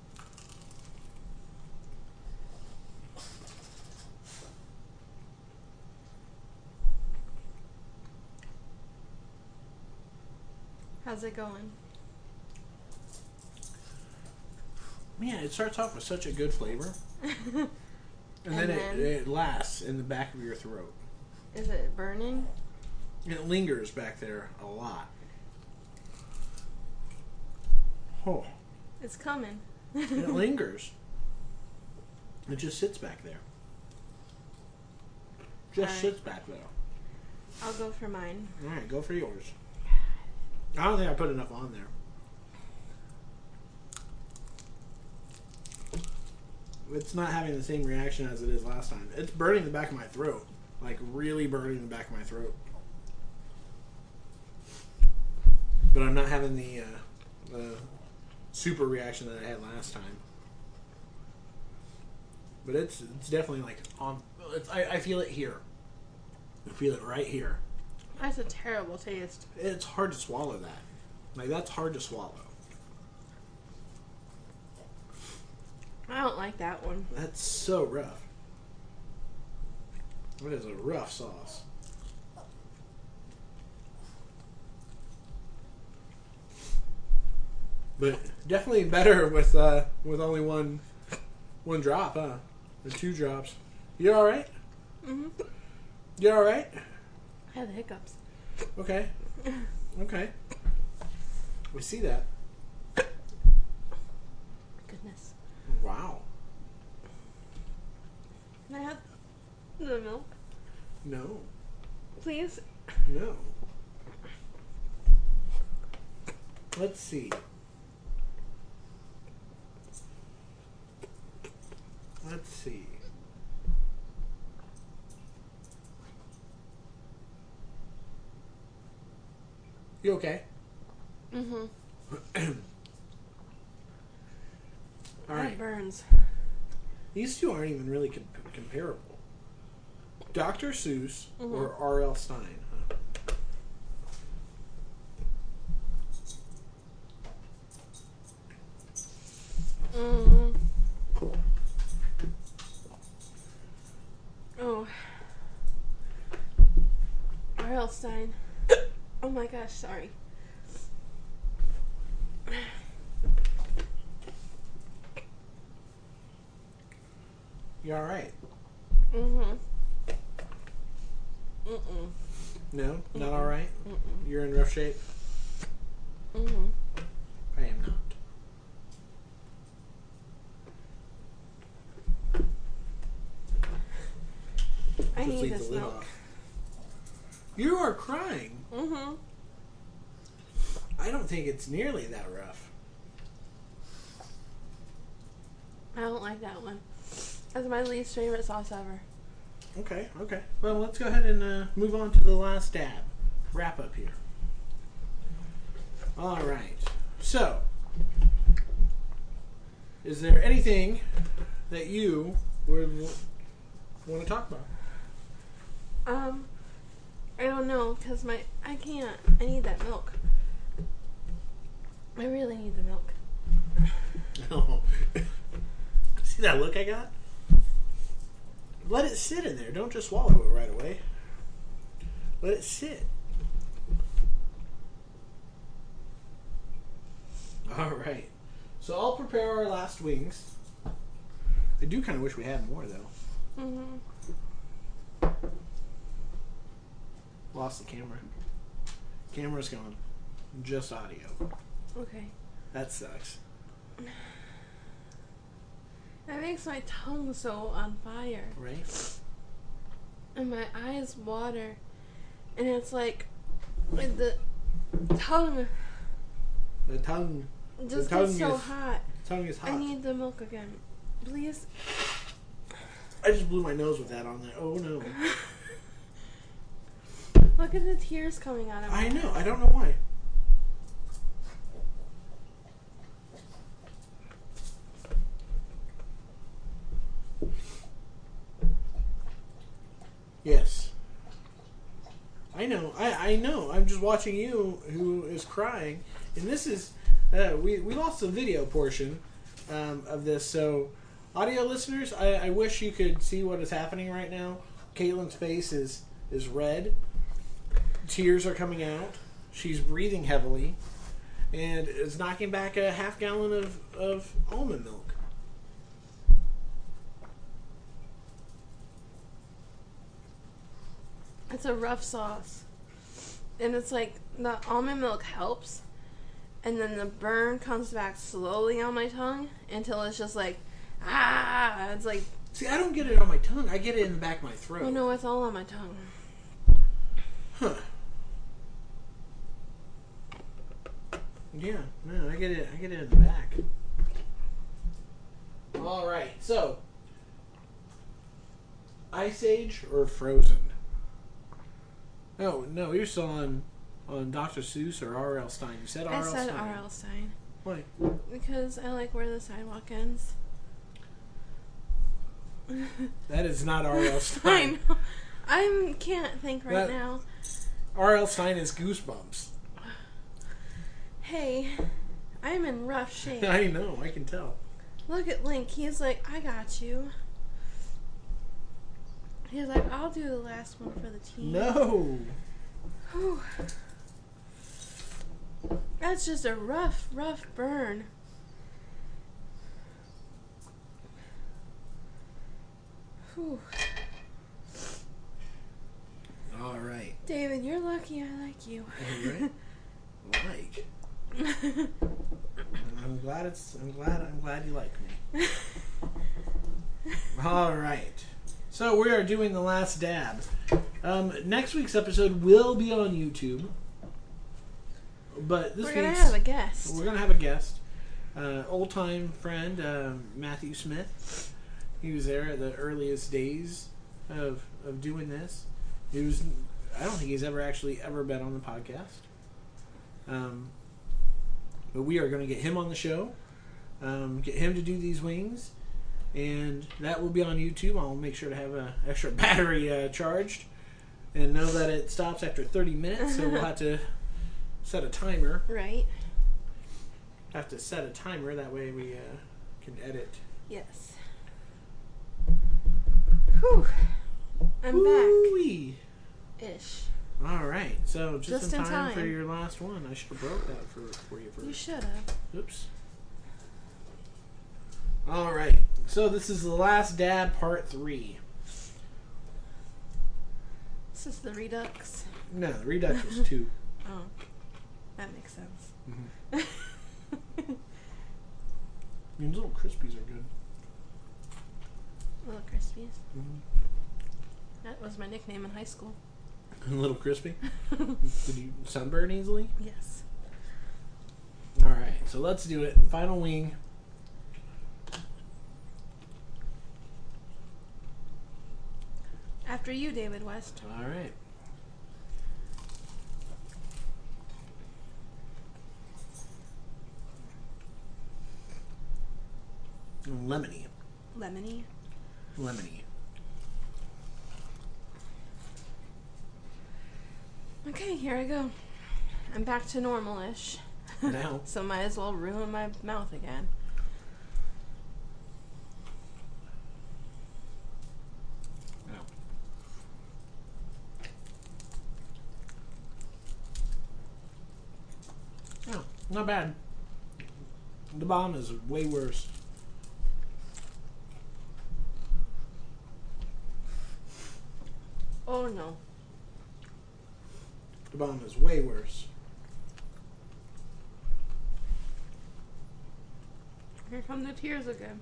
How's it going? Man, it starts off with such a good flavor. And, And then, then- it, it lasts in the back of your throat. Is it burning? It lingers back there a lot. Oh, It's coming. it lingers. It just sits back there. Just Alright. sits back there. I'll go for mine. Alright, go for yours. I don't think I put enough on there. It's not having the same reaction as it is last time. It's burning the back of my throat. Like, really burning the back of my throat. But I'm not having the, uh, the super reaction that I had last time. But it's it's definitely like on. It's, I, I feel it here. I feel it right here. That's a terrible taste. It's hard to swallow that. Like, that's hard to swallow. I don't like that one. That's so rough. That is a rough sauce. But definitely better with uh, with only one one drop, huh? Or two drops. You all right? Mm-hmm. You all right? I have the hiccups. Okay. Okay. We see that. Goodness. Wow. Can I have the milk, No. please? No. Let's see. Let's see. You okay? Mm-hmm. All That right. burns. These two aren't even really com- comparable. Doctor Seuss Mhm. or R L. Stein. Huh? Mm-hmm. Oh. R L. Stein. Oh my gosh, sorry. You all right? Mm-hmm. Mm-mm. No, not Mm-mm. all right. Mm-mm. You're in rough shape. Mm-hmm. I am not. I Just need leave this the lid milk. off. You are crying. Mm-hmm. I don't think it's nearly that rough. I don't like that one. That's my least favorite sauce ever. Okay, okay. Well, let's go ahead and uh, move on to the last dab. Wrap up here. All right. So, is there anything that you would want to talk about? Um, I don't know, because my, I can't. I need that milk. I really need the milk. No. See that look I got? Let it sit in there. Don't just swallow it right away. Let it sit. All right. So I'll prepare our last wings. I do kind of wish we had more, though. Mm-hmm. Lost the camera. Camera's gone. Just audio. Okay. That sucks. That makes my tongue so on fire. Right? And my eyes water. And it's like, with the tongue The tongue. just The tongue gets so is- hot. The tongue is hot. I need the milk again. Please. I just blew my nose with that on there. Oh no. Look at the tears coming out of my I know. eyes. I don't know why. Yes. I know. I, I know. I'm just watching you who is crying. And this is... Uh, we, we lost the video portion um, of this. So, audio listeners, I, I wish you could see what is happening right now. Caitlin's face is, is red. Tears are coming out. She's breathing heavily. And is knocking back a half gallon of, of almond milk. It's a rough sauce. And it's like the almond milk helps. And then the burn comes back slowly on my tongue until it's just like, ah. It's like, See, I don't get it on my tongue. I get it in the back of my throat. oh no, it's all on my tongue. Huh. Yeah, no, I get it. I get it in the back. All right, so Ice Age or Frozen? No, no, you're still on on Doctor Seuss or R L. Stein. You said R I L. said Stein. R L. Stein. Why? Because I like Where the Sidewalk Ends. That is not R L. I Stein. know. I can't think right That- now. R L. Stein is Goosebumps. Hey, I'm in rough shape. I know. I can tell. Look at Link. He's like, I got you. He's like, I'll do the last one for the team. No. Whew. That's just a rough, rough burn. Whew. All right. David, you're lucky I like you. Right? Like. I'm glad it's. I'm glad. I'm glad you like me. All right. So we are doing the last dab. Um, next week's episode will be on YouTube, but this We're gonna week's have a guest. we're gonna have a guest, uh, old time friend uh, Matthew Smith. He was there at the earliest days of of doing this. He was. I don't think he's ever actually ever been on the podcast. Um, but we are going to get him on the show, um, get him to do these wings, and that will be on YouTube. I'll make sure to have an extra battery uh, charged, and know that it stops after thirty minutes. So we'll have to set a timer. Right? Have to set a timer that way we uh, can edit. Yes. Whew. I'm Woo-wee. back. Ish. All right, so just, Just in, in time, for time. your last one. I should have broke that for for you first. You should have. Oops. All right. So this is the last dab, part three. This is the Redux. No, the Redux was two. Oh. That makes sense. Mm-hmm. These little Crispies are good. Little Crispies. Mm-hmm. That was my nickname in high school. A little crispy? Did you sunburn easily? Yes. Alright, so let's do it. Final wing. After you, David West. Alright. Lemony. Lemony. Lemony. Okay, here I go. I'm back to normal-ish. Now. So might as well ruin my mouth again. Now. Oh, not bad. The bomb is way worse. Oh no. The bomb is way worse. Here come the tears again.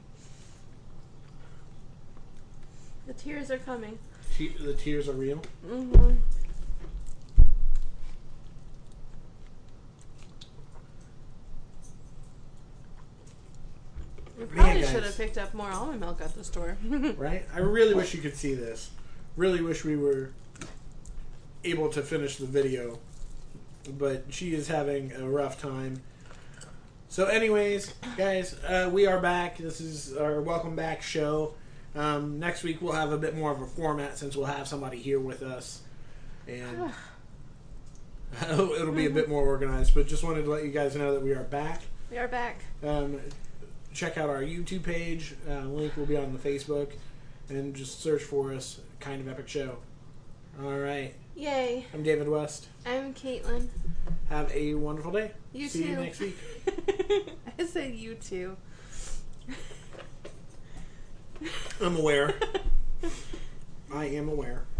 The tears are coming. Te- the tears are real. Mm-hmm. We probably guys. should have picked up more almond milk at the store. Right? I really wish you could see this. Really wish we were able to finish the video. But she is having a rough time. So anyways, guys, uh, we are back. This is our welcome back show. Um, next week we'll have a bit more of a format since we'll have somebody here with us. And it'll be a bit more organized. But just wanted to let you guys know that we are back. We are back. Um, check out our YouTube page. Uh, link will be on the Facebook. And just search for us, Kind of Epic Show. All right. Yay. I'm David West. I'm Caitlin. Have a wonderful day. You See too. you next week. I said you too. I'm aware. I am aware.